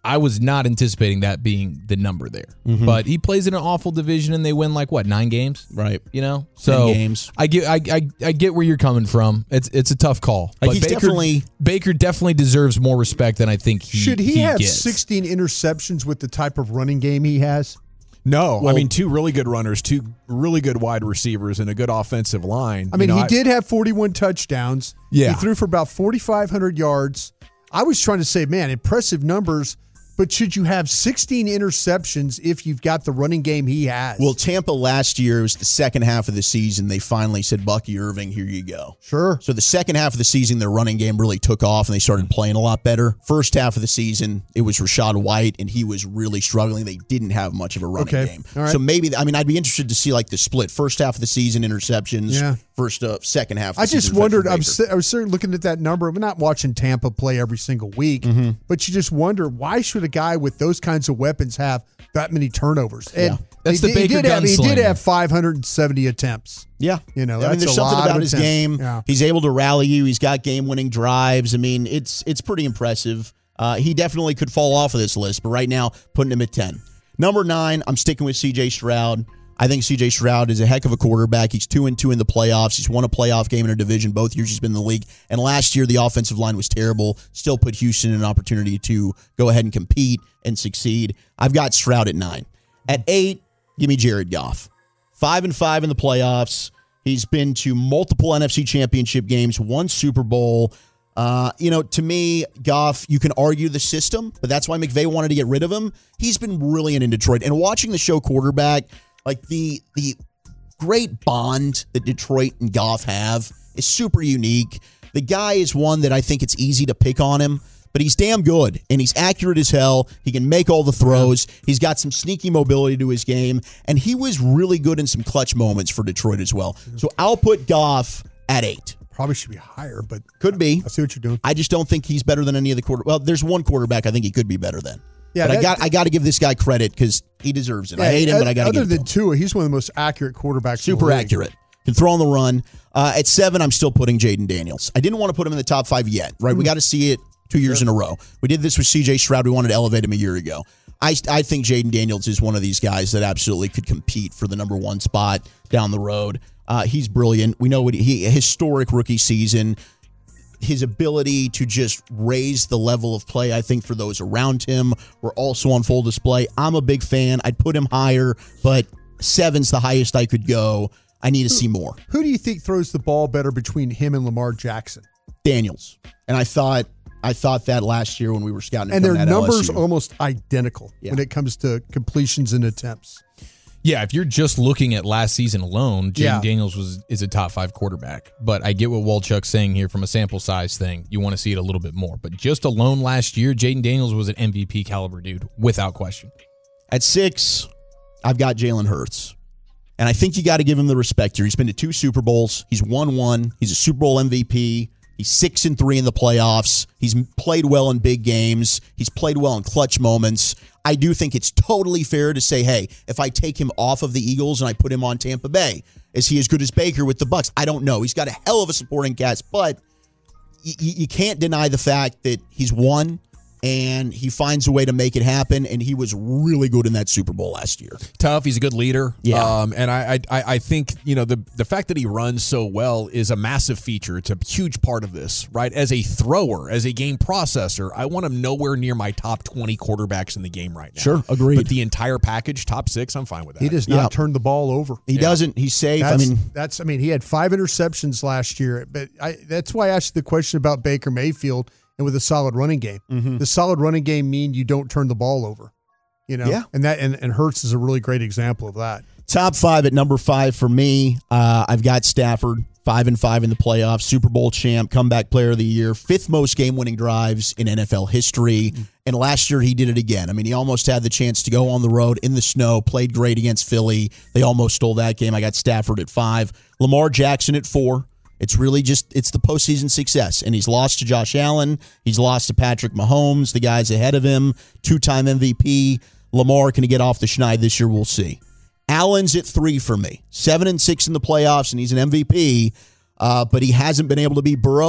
I was not anticipating that being the number there. Mhm. But he plays in an awful division, and they win like what nine games, right? You know, so Ten games. I get, I, I, I get where you're coming from. It's, it's a tough call. Like but he's Baker, definitely- Baker definitely deserves more respect than I think he Should he, he have gets. sixteen interceptions with the type of running game he has? No, Well- I mean two really good runners, two really good wide receivers, and a good offensive line. I mean, You know, he did have forty-one touchdowns. Yeah. He threw for about forty-five hundred yards. I was trying to say, man, impressive numbers, but should you have sixteen interceptions if you've got the running game he has? Well, Tampa last year, it was the second half of the season, they finally said, Bucky Irving, here you go. Sure. So the second half of the season, their running game really took off and they started playing a lot better. First half of the season, it was Rashad White, and he was really struggling. They didn't have much of a running Okay. game. All right. So maybe, I mean, I'd be interested to see like the split. First half of the season, interceptions. Yeah. First, uh, second half of the I just season, wondered. Patrick I'm Baker. si- I was certainly looking at that number. I'm not watching Tampa play every single week, Mm-hmm. but you just wonder why should a guy with those kinds of weapons have that many turnovers? And Yeah. That's he, the did- he Baker did have, he did gunslinger. have five hundred seventy attempts. Yeah. You know, I mean, that's there's a something lot about of his attempts. game. Yeah. He's able to rally you. He's got game-winning drives. I mean, it's it's pretty impressive. Uh, he definitely could fall off of this list, but right now, putting him at ten. Number nine, I'm sticking with C J Stroud. I think C J Stroud is a heck of a quarterback. He's two and two in the playoffs. He's won a playoff game in a division both years he's been in the league. And last year, the offensive line was terrible. Still put Houston in an opportunity to go ahead and compete and succeed. I've got Stroud at nine. At eight, give me Jared Goff. Five and five in the playoffs. He's been to multiple N F C championship games, one Super Bowl. Uh, you know, to me, Goff, you can argue the system, but that's why McVay wanted to get rid of him. He's been brilliant in Detroit. And watching the show quarterback, like the the great bond that Detroit and Goff have is super unique. The guy is one that I think it's easy to pick on him, but he's damn good, and he's accurate as hell. He can make all the throws. He's got some sneaky mobility to his game, and he was really good in some clutch moments for Detroit as well. So I'll put Goff at eight. Probably should be higher, but Could be. I see what you're doing. I just don't think he's better than any of the quarter. Well, there's one quarterback I think he could be better than. Yeah, but that- I got I got to give this guy credit because he deserves it. I hate him, Yeah, but I got to Other give it to than him. Tua, he's one of the most accurate quarterbacks. in the Super league. accurate. Can throw on the run. Uh, at seven, I'm still putting Jaden Daniels. I didn't want to put him in the top five yet, right? We got to see it two years in a row. We did this with C J Stroud. We wanted to elevate him a year ago. I, I think Jaden Daniels is one of these guys that absolutely could compete for the number one spot down the road. Uh, he's brilliant. We know what he, a historic rookie season. His ability to just raise the level of play, I think, for those around him were also on full display. I'm a big fan. I'd put him higher, but seven's the highest I could go. I need to see more. Who do you think throws the ball better between him and Lamar Jackson? Daniels. And I thought I thought that last year when we were scouting. And him their at numbers L S U. are almost identical Yeah. when it comes to completions and attempts. Yeah, if you're just looking at last season alone, Jaden Yeah. Daniels was is a top five quarterback. But I get what Walchuk's saying here from a sample size thing. You want to see it a little bit more. But just alone last year, Jaden Daniels was an M V P caliber dude, without question. At six, I've got Jalen Hurts. And I think you got to give him the respect here. He's been to two Super Bowls. He's won one. He's a Super Bowl M V P. He's six and three in the playoffs. He's played well in big games. He's played well in clutch moments. I do think it's totally fair to say, hey, if I take him off of the Eagles and I put him on Tampa Bay, is he as good as Baker with the Bucs? I don't know. He's got a hell of a supporting cast, but y- y- you can't deny the fact that he's won and he finds a way to make it happen. And he was really good in that Super Bowl last year. Tough. He's a good leader. Yeah. Um, and I, I, I think, you know, the, the fact that he runs so well is a massive feature. It's a huge part of this, right? As a thrower, as a game processor, I want him nowhere near my top twenty quarterbacks in the game right now. Sure, agreed. But the entire package, top six, I'm fine with that. He does not Yeah. turn the ball over. He doesn't. He's safe. That's, I mean, that's. I mean, he had five interceptions last year, but I, that's why I asked the question about Baker Mayfield and with a solid running game. Mm-hmm. The solid running game mean you don't turn the ball over, you know. Yeah. And that and, and Hurts is a really great example of that. top five at number five for me. Uh, I've got Stafford, five and five in the playoffs, Super Bowl champ, comeback player of the year, fifth most game-winning drives in N F L history. And last year he did it again. I mean, he almost had the chance to go on the road in the snow, played great against Philly. They almost stole that game. I got Stafford at five, Lamar Jackson at four. It's really just, it's the postseason success. And he's lost to Josh Allen. He's lost to Patrick Mahomes, the guys ahead of him, two-time M V P. Lamar, can he get off the schneid this year? We'll see. Allen's at three for me. Seven and six in the playoffs, and he's an M V P, uh, but he hasn't been able to beat Burrow.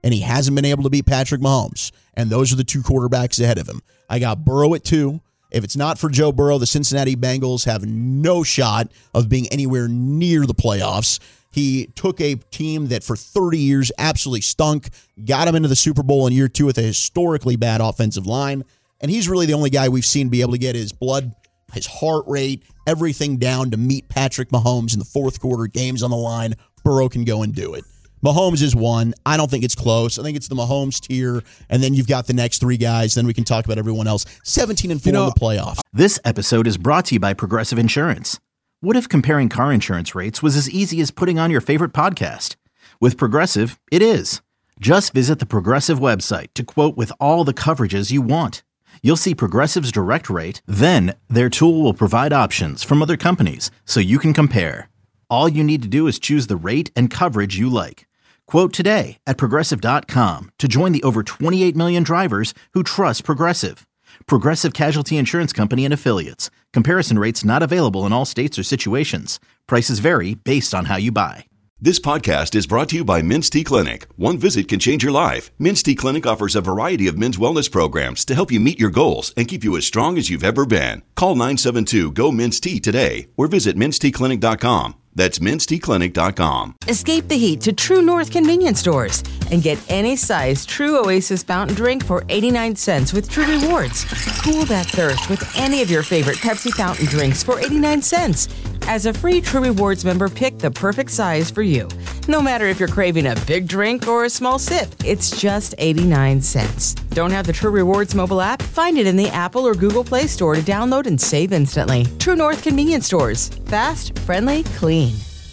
and he hasn't been able to beat Patrick Mahomes. And those are the two quarterbacks ahead of him. I got Burrow at two. If it's not for Joe Burrow, the Cincinnati Bengals have no shot of being anywhere near the playoffs. He took a team that for thirty years absolutely stunk, got him into the Super Bowl in year two with a historically bad offensive line, and he's really the only guy we've seen be able to get his blood, his heart rate, everything down to meet Patrick Mahomes in the fourth quarter, games on the line. Burrow can go and do it. Mahomes is one. I don't think it's close. I think it's the Mahomes tier, and then you've got the next three guys. Then we can talk about everyone else. seventeen and four you know, in the playoffs. This episode is brought to you by Progressive Insurance. What if comparing car insurance rates was as easy as putting on your favorite podcast? With Progressive, it is. Just visit the Progressive website to quote with all the coverages you want. You'll see Progressive's direct rate, then their tool will provide options from other companies so you can compare. All you need to do is choose the rate and coverage you like. Quote today at Progressive dot com to join the over twenty-eight million drivers who trust Progressive. Progressive Casualty Insurance Company and Affiliates. Comparison rates not available in all states or situations. Prices vary based on how you buy. This podcast is brought to you by Men's T Clinic. One visit can change your life. Men's T Clinic offers a variety of men's wellness programs to help you meet your goals and keep you as strong as you've ever been. Call nine seven two, G O, Men's T today or visit Men's T Clinic dot com. That's Men's T Clinic dot com. Escape the heat to True North convenience stores and get any size True Oasis fountain drink for eighty-nine cents with True Rewards. Cool that thirst with any of your favorite Pepsi fountain drinks for eighty-nine cents. As a free True Rewards member, pick the perfect size for you. No matter if you're craving a big drink or a small sip, it's just eighty-nine cents. Don't have the True Rewards mobile app? Find it in the Apple or Google Play Store to download and save instantly. True North convenience stores. Fast, friendly, clean.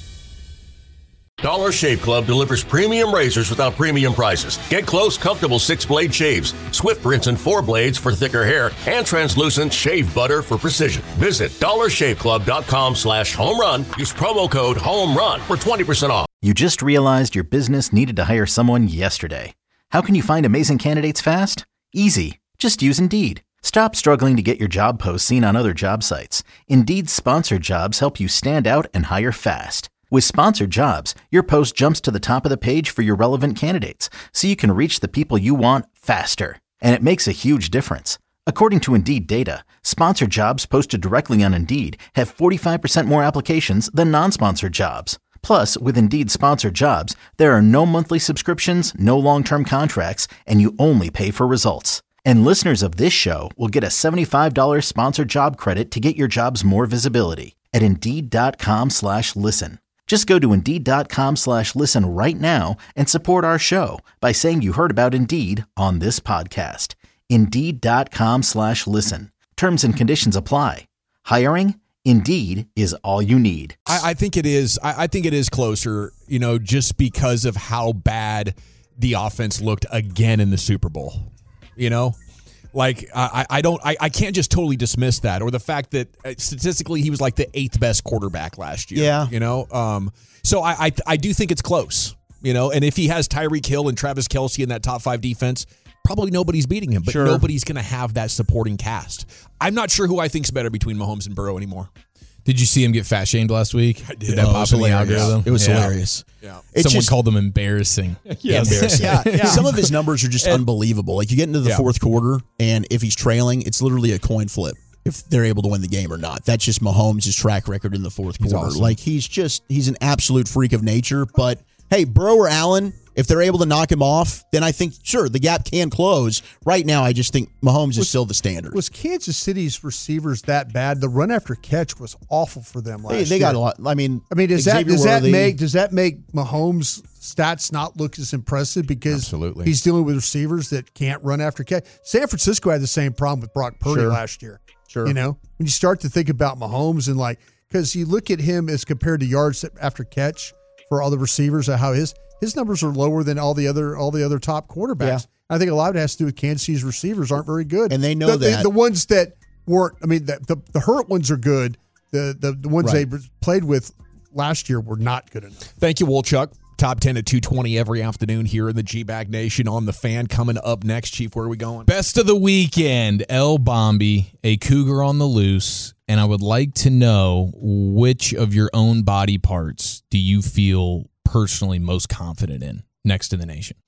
Dollar Shave Club delivers premium razors without premium prices. Get close, comfortable six-blade shaves, swift rinse and four blades for thicker hair, and translucent shave butter for precision. Visit dollar shave club dot com slash home run. Use promo code HOMERUN for twenty percent off. You just realized your business needed to hire someone yesterday. How can you find amazing candidates fast? Easy. Just use Indeed. Stop struggling to get your job posts seen on other job sites. Indeed's sponsored jobs help you stand out and hire fast. With sponsored jobs, your post jumps to the top of the page for your relevant candidates, so you can reach the people you want faster. And it makes a huge difference. According to Indeed data, sponsored jobs posted directly on Indeed have forty-five percent more applications than non-sponsored jobs. Plus, with Indeed sponsored jobs, there are no monthly subscriptions, no long-term contracts, and you only pay for results. And listeners of this show will get a seventy-five dollars sponsored job credit to get your jobs more visibility at Indeed.com slash listen. Just go to Indeed.com slash listen right now and support our show by saying you heard about Indeed on this podcast. Indeed.com slash listen. Terms and conditions apply. Hiring? Indeed is all you need. I, I think it is. I, I think it is closer, you know, just because of how bad the offense looked again in the Super Bowl. You know, like I, I don't, I, I can't just totally dismiss that, or the fact that statistically he was like the eighth best quarterback last year. Yeah, you know, um, so I, I, I do think it's close. You know, and if he has Tyreek Hill and Travis Kelce in that top five defense, probably nobody's beating him, but sure. Nobody's going to have that supporting cast. I'm not sure who I think's better between Mahomes and Burrow anymore. Did you see him get fat shamed last week? I did. did that oh, pop in the algorithm? It was yeah. hilarious. Yeah. It's Someone just, called him embarrassing. Yeah, embarrassing. yeah, yeah. Some of his numbers are just and, unbelievable. Like you get into the yeah. fourth quarter, and if he's trailing, it's literally a coin flip if they're able to win the game or not. That's just Mahomes' track record in the fourth he's quarter. Awesome. Like he's just he's an absolute freak of nature. But hey, Burrow or Allen, if they're able to knock him off, then I think, sure, the gap can close. Right now, I just think Mahomes was, is still the standard. Was Kansas City's receivers that bad? The run after catch was awful for them last they, they year. got a lot. I mean, I mean, does that Xavier does that Worthy, make does that make Mahomes' stats not look as impressive because Absolutely. he's dealing with receivers that can't run after catch? San Francisco had the same problem with Brock Purdy sure. last year. Sure, you know, when you start to think about Mahomes and like, because you look at him as compared to yards after catch for all the receivers, how his his numbers are lower than all the other all the other top quarterbacks. Yeah. I think a lot of it has to do with Kansas City's receivers aren't very good, and they know the, that the, the ones that weren't. I mean, the the, the hurt ones are good. The the, the ones right. they played with last year were not good enough. Thank you, Wolchuk. Top ten at two twenty every afternoon here in the G-Bag Nation on The Fan. Coming up next, Chief, where are we going? Best of the weekend, El Bombi, a cougar on the loose. And I would like to know, which of your own body parts do you feel personally most confident in next in the nation?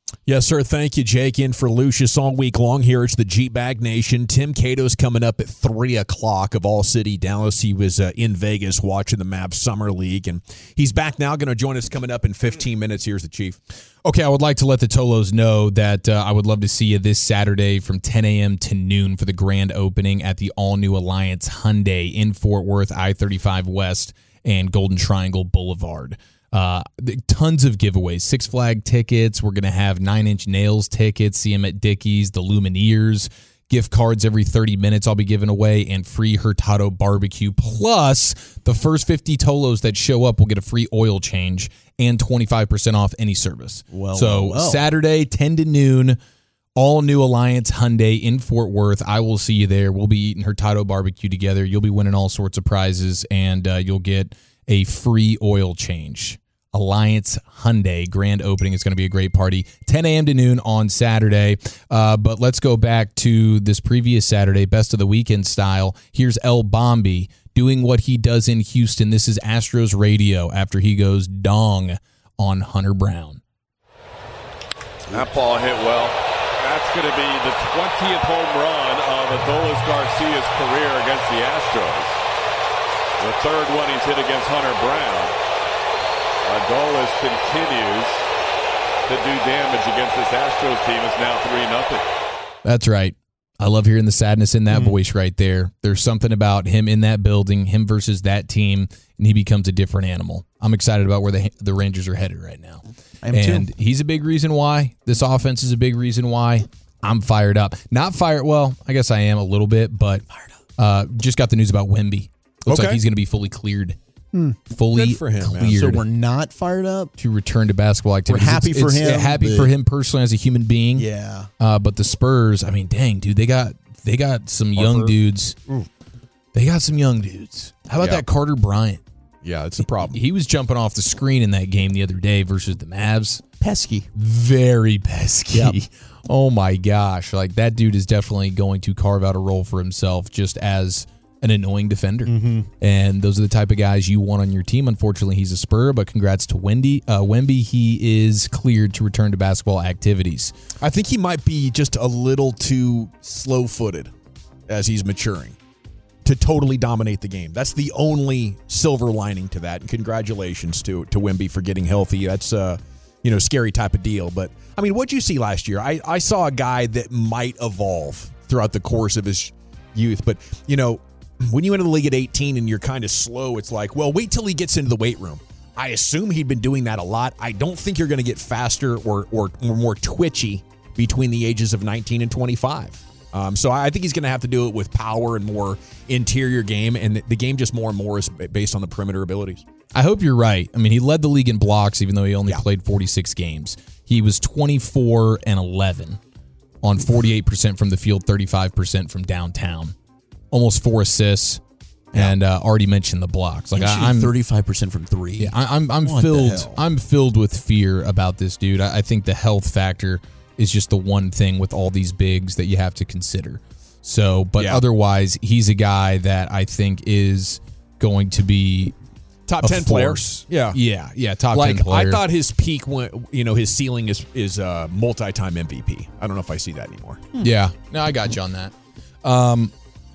Yes, sir. Thank you, Jake. In for Lucius all week long here. It's the G-Bag Nation. Tim Cato's coming up at three o'clock of All City, Dallas. He was uh, in Vegas watching the Mavs Summer League, and he's back now, going to join us coming up in fifteen minutes. Here's the Chief. Okay, I would like to let the Tolos know that uh, I would love to see you this Saturday from ten a.m. to noon for the grand opening at the all-new Alliance Hyundai in Fort Worth, I thirty-five West and Golden Triangle Boulevard. Uh, tons of giveaways. Six Flag tickets. We're going to have Nine Inch Nails tickets. See them at Dickies. The Lumineers. Gift cards every thirty minutes I'll be giving away, and free Hurtado barbecue. Plus, the first fifty Tolos that show up will get a free oil change and twenty-five percent off any service. Well, so well, well. Saturday, ten to noon, all new Alliance Hyundai in Fort Worth. I will see you there. We'll be eating Hurtado barbecue together. You'll be winning all sorts of prizes, and uh, you'll get a free oil change. Alliance Hyundai grand opening. It's going to be a great party. ten a.m. to noon on Saturday. Uh, but let's go back to this previous Saturday, best of the weekend style. Here's El Bombi doing what he does in Houston. This is Astros radio after he goes dong on Hunter Brown. That ball hit well. That's going to be the twentieth home run of Adolis Garcia's career against the Astros. The third one he's hit against Hunter Brown. Adolis continues to do damage against this Astros team. It's now three nothing. That's right. I love hearing the sadness in that mm. voice right there. There's something about him in that building, him versus that team, and he becomes a different animal. I'm excited about where the the Rangers are headed right now. I am and too. He's a big reason why. This offense is a big reason why. I'm fired up. Not fired, well, I guess I am a little bit, but uh, just got the news about Wemby. Looks Okay. like he's going to be fully cleared. Hmm. Fully Good for him, man. cleared So we're not fired up? to return to basketball activities. We're happy It's- for it's, him, uh, Happy but- for him personally as a human being. Yeah. Uh, but the Spurs, I mean, dang, dude, they got they got some young Harper. dudes. They got some young dudes. How about Yeah. that Carter Bryant? Yeah, it's a problem. He was jumping off the screen in that game the other day versus the Mavs. Pesky. Very pesky. Yep. Oh my gosh. Like that dude is definitely going to carve out a role for himself just as an annoying defender. Mm-hmm. And those are the type of guys you want on your team. Unfortunately, he's a Spur, but congrats to Wendy. Uh, Wemby, he is cleared to return to basketball activities. I think he might be just a little too slow-footed as he's maturing to totally dominate the game. That's the only silver lining to that. And congratulations to to Wemby for getting healthy. That's a you know scary type of deal. But I mean, what'd you see last year? I, I saw a guy that might evolve throughout the course of his youth. But you know, when you enter the league at eighteen and you're kind of slow, it's like, well, wait till he gets into the weight room. I assume he'd been doing that a lot. I don't think you're going to get faster or, or or more twitchy between the ages of nineteen and twenty-five. Um, so I think he's going to have to do it with power and more interior game, and the, the game just more and more is based on the perimeter abilities. I hope you're right. I mean, he led the league in blocks, even though he only Yeah. played forty-six games. He was twenty-four and eleven on forty-eight percent from the field, thirty-five percent from downtown. Almost four assists, and uh, already mentioned the blocks. Like I, I'm thirty-five percent from three. Yeah, I, I'm I'm What the filled. hell? I'm filled with fear about this dude. I, I think the health factor is just the one thing with all these bigs that you have to consider. So, but Yeah. otherwise, he's a guy that I think is going to be Top a ten player. force. Yeah. yeah, yeah. Top Like ten player. I thought his peak went, you know, his ceiling is is uh, multi-time M V P. I don't know if I see that anymore. Yeah, no, I got you on that. Um,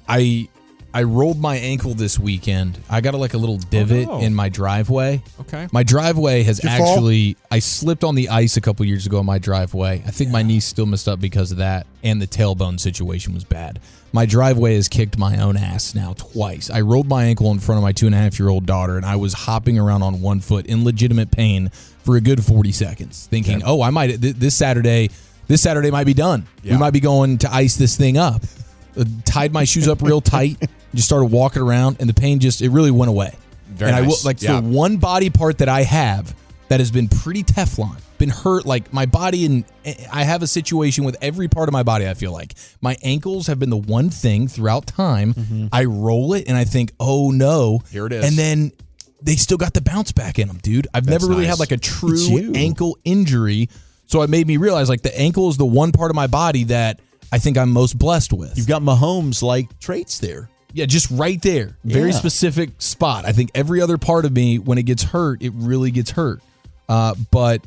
I I rolled my ankle this weekend. I got a, like a little divot no. in my driveway. Okay. My driveway has Did you fall? actually, I slipped on the ice a couple years ago on my driveway. I think my knee's still messed up because of that, and the tailbone situation was bad. My driveway has kicked my own ass now twice. I rolled my ankle in front of my two and a half year old daughter, and I was hopping around on one foot in legitimate pain for a good forty seconds, thinking, oh, I might, th- this Saturday, this Saturday might be done. Yeah. We might be going to ice this thing up. Uh, tied my shoes up real tight, just started walking around, and the pain just, it really went away. Very and I will, nice. like Yeah. the one body part that I have that has been pretty Teflon, been hurt, like my body, and I have a situation with every part of my body. I feel like my ankles have been the one thing throughout time. Mm-hmm. I roll it and I think, oh no, Here it is. and then they still got the bounce back in them, dude. I've That's never really nice. had like a It's true you. ankle injury, so it made me realize like the ankle is the one part of my body that I think I'm most blessed with. You've got Mahomes like traits there. Yeah, just right there. Very Yeah. specific spot. I think every other part of me, when it gets hurt, it really gets hurt. Uh, but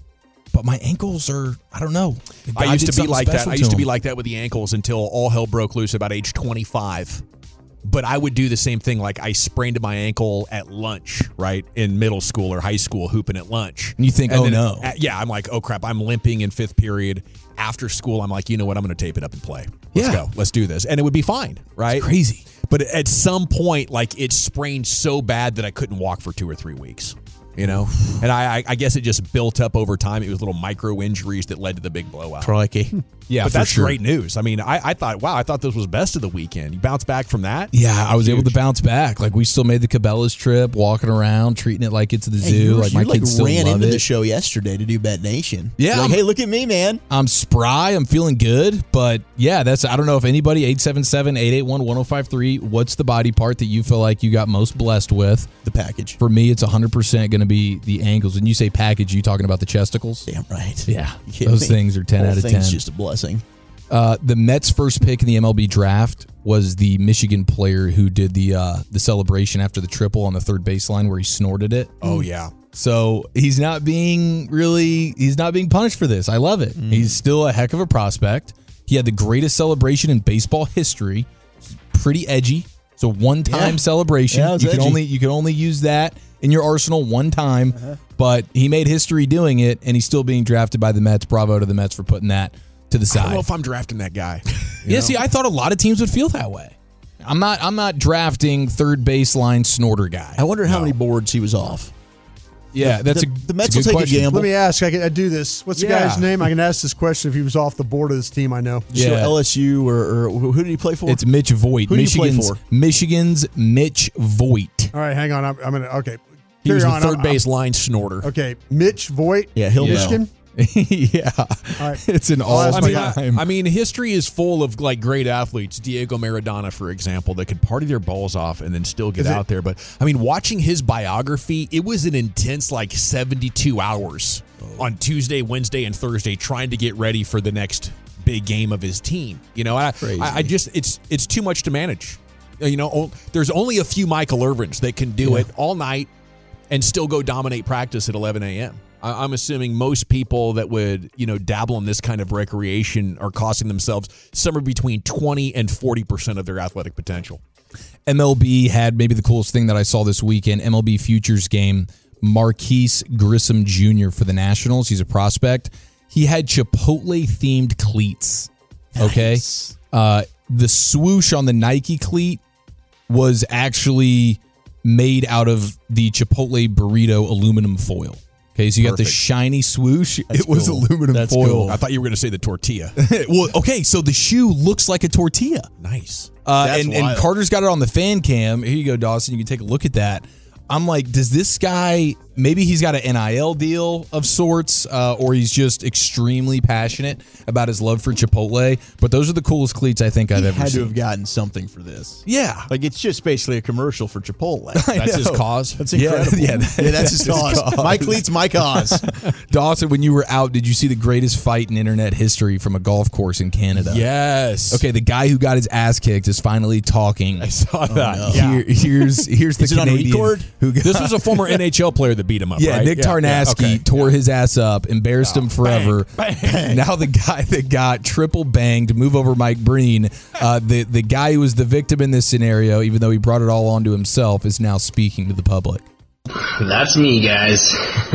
but my ankles are, I don't know. I used to be like that. I used to, to be like that with the ankles until all hell broke loose about age twenty-five. But I would do the same thing. Like I sprained my ankle at lunch, right, in middle school or high school, hooping at lunch. And you think, and oh, then, no. uh, yeah, I'm like, oh, crap, I'm limping in fifth period. After school, I'm like, you know what, I'm going to tape it up and play. Let's Yeah. go. Let's do this. And it would be fine, right? It's crazy. But at some point, like it sprained so bad that I couldn't walk for two or three weeks. You know, and I, I guess it just built up over time. It was little micro injuries that led to the big blowout. Crikey. Yeah, but for that's sure. great news. I mean, I, I thought, wow, I thought this was best of the weekend. You bounce back from that. Yeah, I was Huge. able to bounce back. Like we still made the Cabela's trip, walking around, treating it like it's the Hey, zoo. you, like you my like kids still ran love into it. the show yesterday to do Bet Nation. Yeah, like, I'm- hey, look at me, man. I'm spry. I'm feeling good. But yeah, that's, I don't know if anybody, eight seven seven, eight eight one, one oh five three, what's the body part that you feel like you got most blessed with? The package. For me, it's one hundred percent going to be the ankles. When you say package, you talking about the chesticles? Damn right. Yeah. You kidding Those me? things are ten Whole out of thing's ten. just a blessing. Uh, the Mets' first pick in the M L B draft was the Michigan player who did the uh, the celebration after the triple on the third baseline where he snorted it. Oh, yeah. So he's not being really, he's not being punished for this. I love it. Mm. He's still a heck of a prospect. He had the greatest celebration in baseball history. Pretty edgy. It's a one-time Yeah. celebration. Yeah, it was you can edgy. only you can only use that in your arsenal one time. Uh-huh. But he made history doing it, and he's still being drafted by the Mets. Bravo to the Mets for putting that to the I side. don't know if I'm drafting that guy. Yeah, see, I thought a lot of teams would feel that way. I'm not. I'm not drafting third baseline snorter guy. I wonder how many boards he was off. Yeah, that's the, a the Mets that's a will good take question. a gamble. Let me ask. I can I do this. What's the Yeah. guy's name? I can ask this question if he was off the board of this team. I know. So Yeah. L S U or, or who did he play for? It's Mitch Voigt. Who do you play Michigan's for? Michigan's Mitch Voigt. All right, hang on. I'm, I'm gonna. Okay. He was Carry the on. third I'm- base line snorter. I'm- okay, Mitch Voigt. Yeah, he'll know. Michigan. Yeah, All right. it's an I'll ask all my I mean, guy. time. I mean, history is full of like great athletes. Diego Maradona, for example, that could party their balls off and then still get Is it- out there. But I mean, watching his biography, it was an intense like seventy-two hours on Tuesday, Wednesday, and Thursday trying to get ready for the next big game of his team. You know, I, Crazy. I, I just it's it's too much to manage. You know, o- there's only a few Michael Irvins that can do it all night and still go dominate practice at eleven a.m. I- I'm assuming most people that would, you know, dabble in this kind of recreation are costing themselves somewhere between twenty and forty percent of their athletic potential. M L B had maybe the coolest thing that I saw this weekend. M L B futures game. Marquise Grissom Junior for the Nationals. He's a prospect. He had Chipotle themed cleats. Okay. Nice. Uh, the swoosh on the Nike cleat was actually made out of the Chipotle burrito aluminum foil. Okay, so you got the Perfect. shiny swoosh. That's it was cool. aluminum That's foil. cool. I thought you were going to say the tortilla. Well, okay, so the shoe looks like a tortilla. Nice. Uh, That's and, and wild. Carter's got it on the fan cam. Here you go, Dawson. You can take a look at that. I'm like, does this guy, maybe he's got an N I L deal of sorts, uh, or he's just extremely passionate about his love for Chipotle. But those are the coolest cleats I think I've He ever had to seen. have gotten something for this. Yeah. Like, it's just basically a commercial for Chipotle. That's his know. cause. That's Yeah, incredible. yeah, Yeah, that's his cause. cause. My cleats, my cause. Dawson, when you were out, did you see the greatest fight in internet history from a golf course in Canada? Yes. Okay, the guy who got his ass kicked is finally talking. I saw that. no. Yeah. Here, here's here's the Is it on Canadian record? who got, This was a former N H L player that beat him up, yeah, right? Nick Tarnasky okay. tore his ass up, embarrassed him forever. Bang. Now the guy that got triple banged, move over Mike Breen, uh, the the guy who was the victim in this scenario, even though he brought it all onto himself, is now speaking to the public. That's me, guys.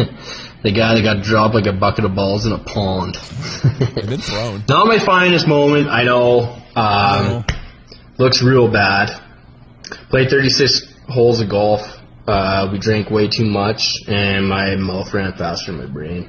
The guy that got dropped like a bucket of balls in a pond. And then thrown. Not my finest moment, I know. Um, looks real bad. Played thirty-six holes of golf. Uh, we drank way too much, and my mouth ran faster than my brain.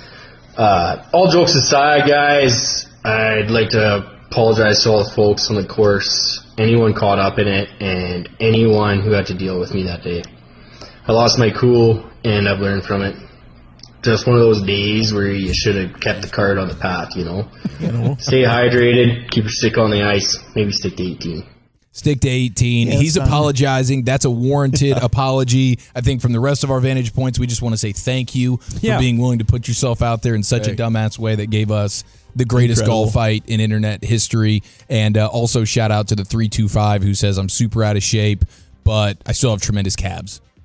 Uh, all jokes aside, guys, I'd like to apologize to all the folks on the course, anyone caught up in it, and anyone who had to deal with me that day. I lost my cool, and I've learned from it. Just one of those days where you should have kept the cart on the path, you know? You know? Stay hydrated, keep your stick on the ice, maybe stick to eighteen. Stick to eighteen. Yeah, He's it's fine. apologizing. That's a warranted apology. I think from the rest of our vantage points, we just want to say thank you Yeah. for being willing to put yourself out there in such Hey. a dumbass way that gave us the greatest Incredible. golf fight in internet history. And uh, also shout out to the three two five who says, I'm super out of shape, but I still have tremendous calves.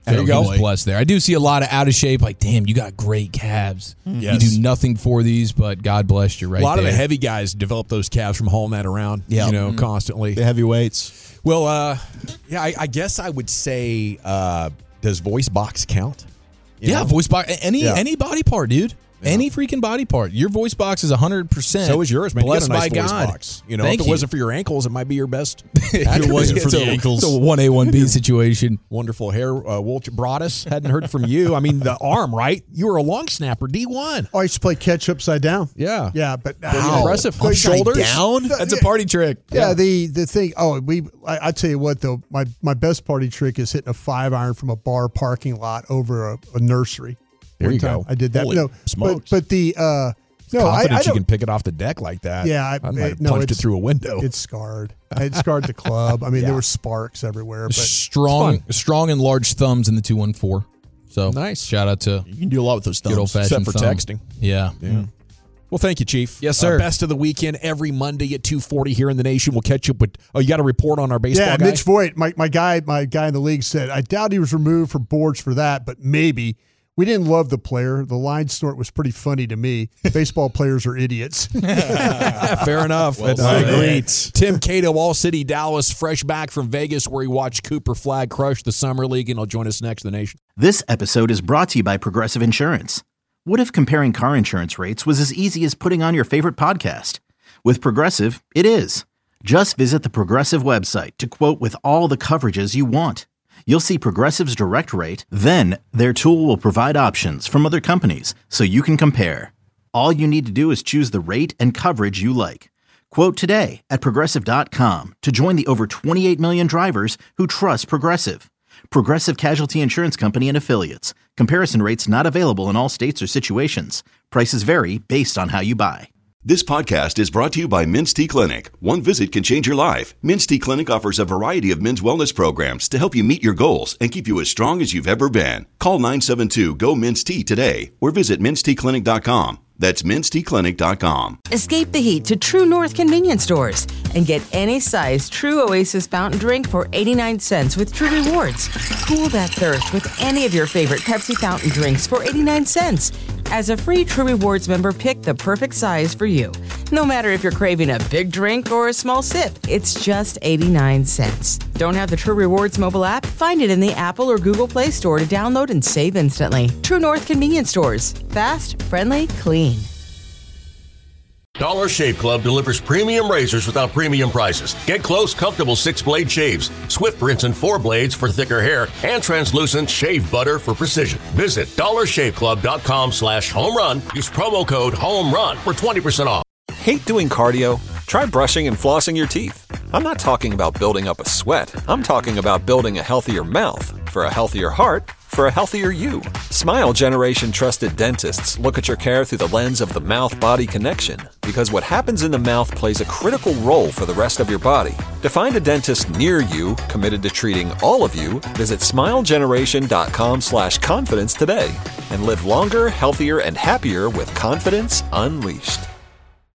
There so you go. He was blessed there. I do see a lot of out of shape. Like, damn, you got great calves. Yes. You do nothing for these, but God bless you right A lot there. of the heavy guys develop those calves from hauling that around, Yeah. you know, Mhm. constantly. The heavyweights. Well, uh, yeah, I, I guess I would say, uh, does voice box count? You yeah, know? voice box. Any Yeah. any body part, dude. Any freaking body part. Your voice box is one hundred percent. So is yours, man. You got Blessed a nice by voice God. box. You know, Thank if it you. wasn't for your ankles, it might be your best. If it wasn't for the ankles. It's a one A, one B situation. Wonderful hair. Uh, Wolch Broadus. Hadn't heard from you. I mean, the arm, right? You were a long snapper, D one. Oh, I used to play catch upside down. Yeah. Yeah, but Pretty ow. impressive. Upside Shoulders. Down? That's a party trick. Yeah, the the thing. Oh, we. I, I tell you what, though, my my best party trick is hitting a five iron from a bar parking lot over a, a nursery. There One you time go. I did that. Holy no, smokes. but but the uh, no, I, Confident I you don't. can pick it off the deck like that. Yeah, I, I might have no, punched it it's- through a window. It's scarred. It scarred the club. I mean, Yeah. there were sparks everywhere. But Strong, strong and large thumbs in the two one four. So Nice. Shout out to You can do a lot with those thumbs. good old fashioned Except for texting. Yeah. Yeah. Well, thank you, Chief. Yes, sir. Uh, best of the weekend every Monday at two forty here in the nation. We'll catch up with. Oh, you got a report on our baseball yeah, guy? Mitch Voigt, my my guy, my guy in the league said, I doubt he was removed from boards for that, but maybe. We didn't love the player. The line snort was pretty funny to me. Baseball players are idiots. Fair enough. Well And, uh, said. great. Tim Cato, All City, Dallas, fresh back from Vegas where he watched Cooper Flag crush the Summer League, and he'll join us next, The Nation. This episode is brought to you by Progressive Insurance. What if comparing car insurance rates was as easy as putting on your favorite podcast? With Progressive, it is. Just visit the Progressive website to quote with all the coverages you want. You'll see Progressive's direct rate, then their tool will provide options from other companies so you can compare. All you need to do is choose the rate and coverage you like. Quote today at Progressive dot com to join the over twenty-eight million drivers who trust Progressive. Progressive Casualty Insurance Company and Affiliates. Comparison rates not available in all states or situations. Prices vary based on how you buy. This podcast is brought to you by Minty Clinic. One visit can change your life. Minty Clinic offers a variety of men's wellness programs to help you meet your goals and keep you as strong as you've ever been. Call nine seven two, G O, M I N T Y today or visit minty clinic dot com. That's minty clinic dot com. Escape the heat to True North convenience stores and get any size True Oasis fountain drink for eighty-nine cents with True Rewards. Cool that thirst with any of your favorite Pepsi fountain drinks for eighty-nine cents. As a free True Rewards member, pick the perfect size for you. No matter if you're craving a big drink or a small sip, it's just eighty-nine cents. Don't have the True Rewards mobile app? Find it in the Apple or Google Play Store to download and save instantly. True North convenience stores. Fast, friendly, clean. Dollar Shave Club delivers premium razors without premium prices. Get close, comfortable six-blade shaves, swift rinse and four blades for thicker hair, and translucent shave butter for precision. Visit dollar shave club dot com slash home run. Use promo code HOMERUN for twenty percent off. Hate doing cardio? Try brushing and flossing your teeth. I'm not talking about building up a sweat. I'm talking about building a healthier mouth. For a healthier heart, for a healthier you. Smile Generation trusted dentists look at your care through the lens of the mouth-body connection, because what happens in the mouth plays a critical role for the rest of your body. To find a dentist near you committed to treating all of you, visit smile generation dot com slash confidence today and live longer, healthier, and happier with confidence unleashed.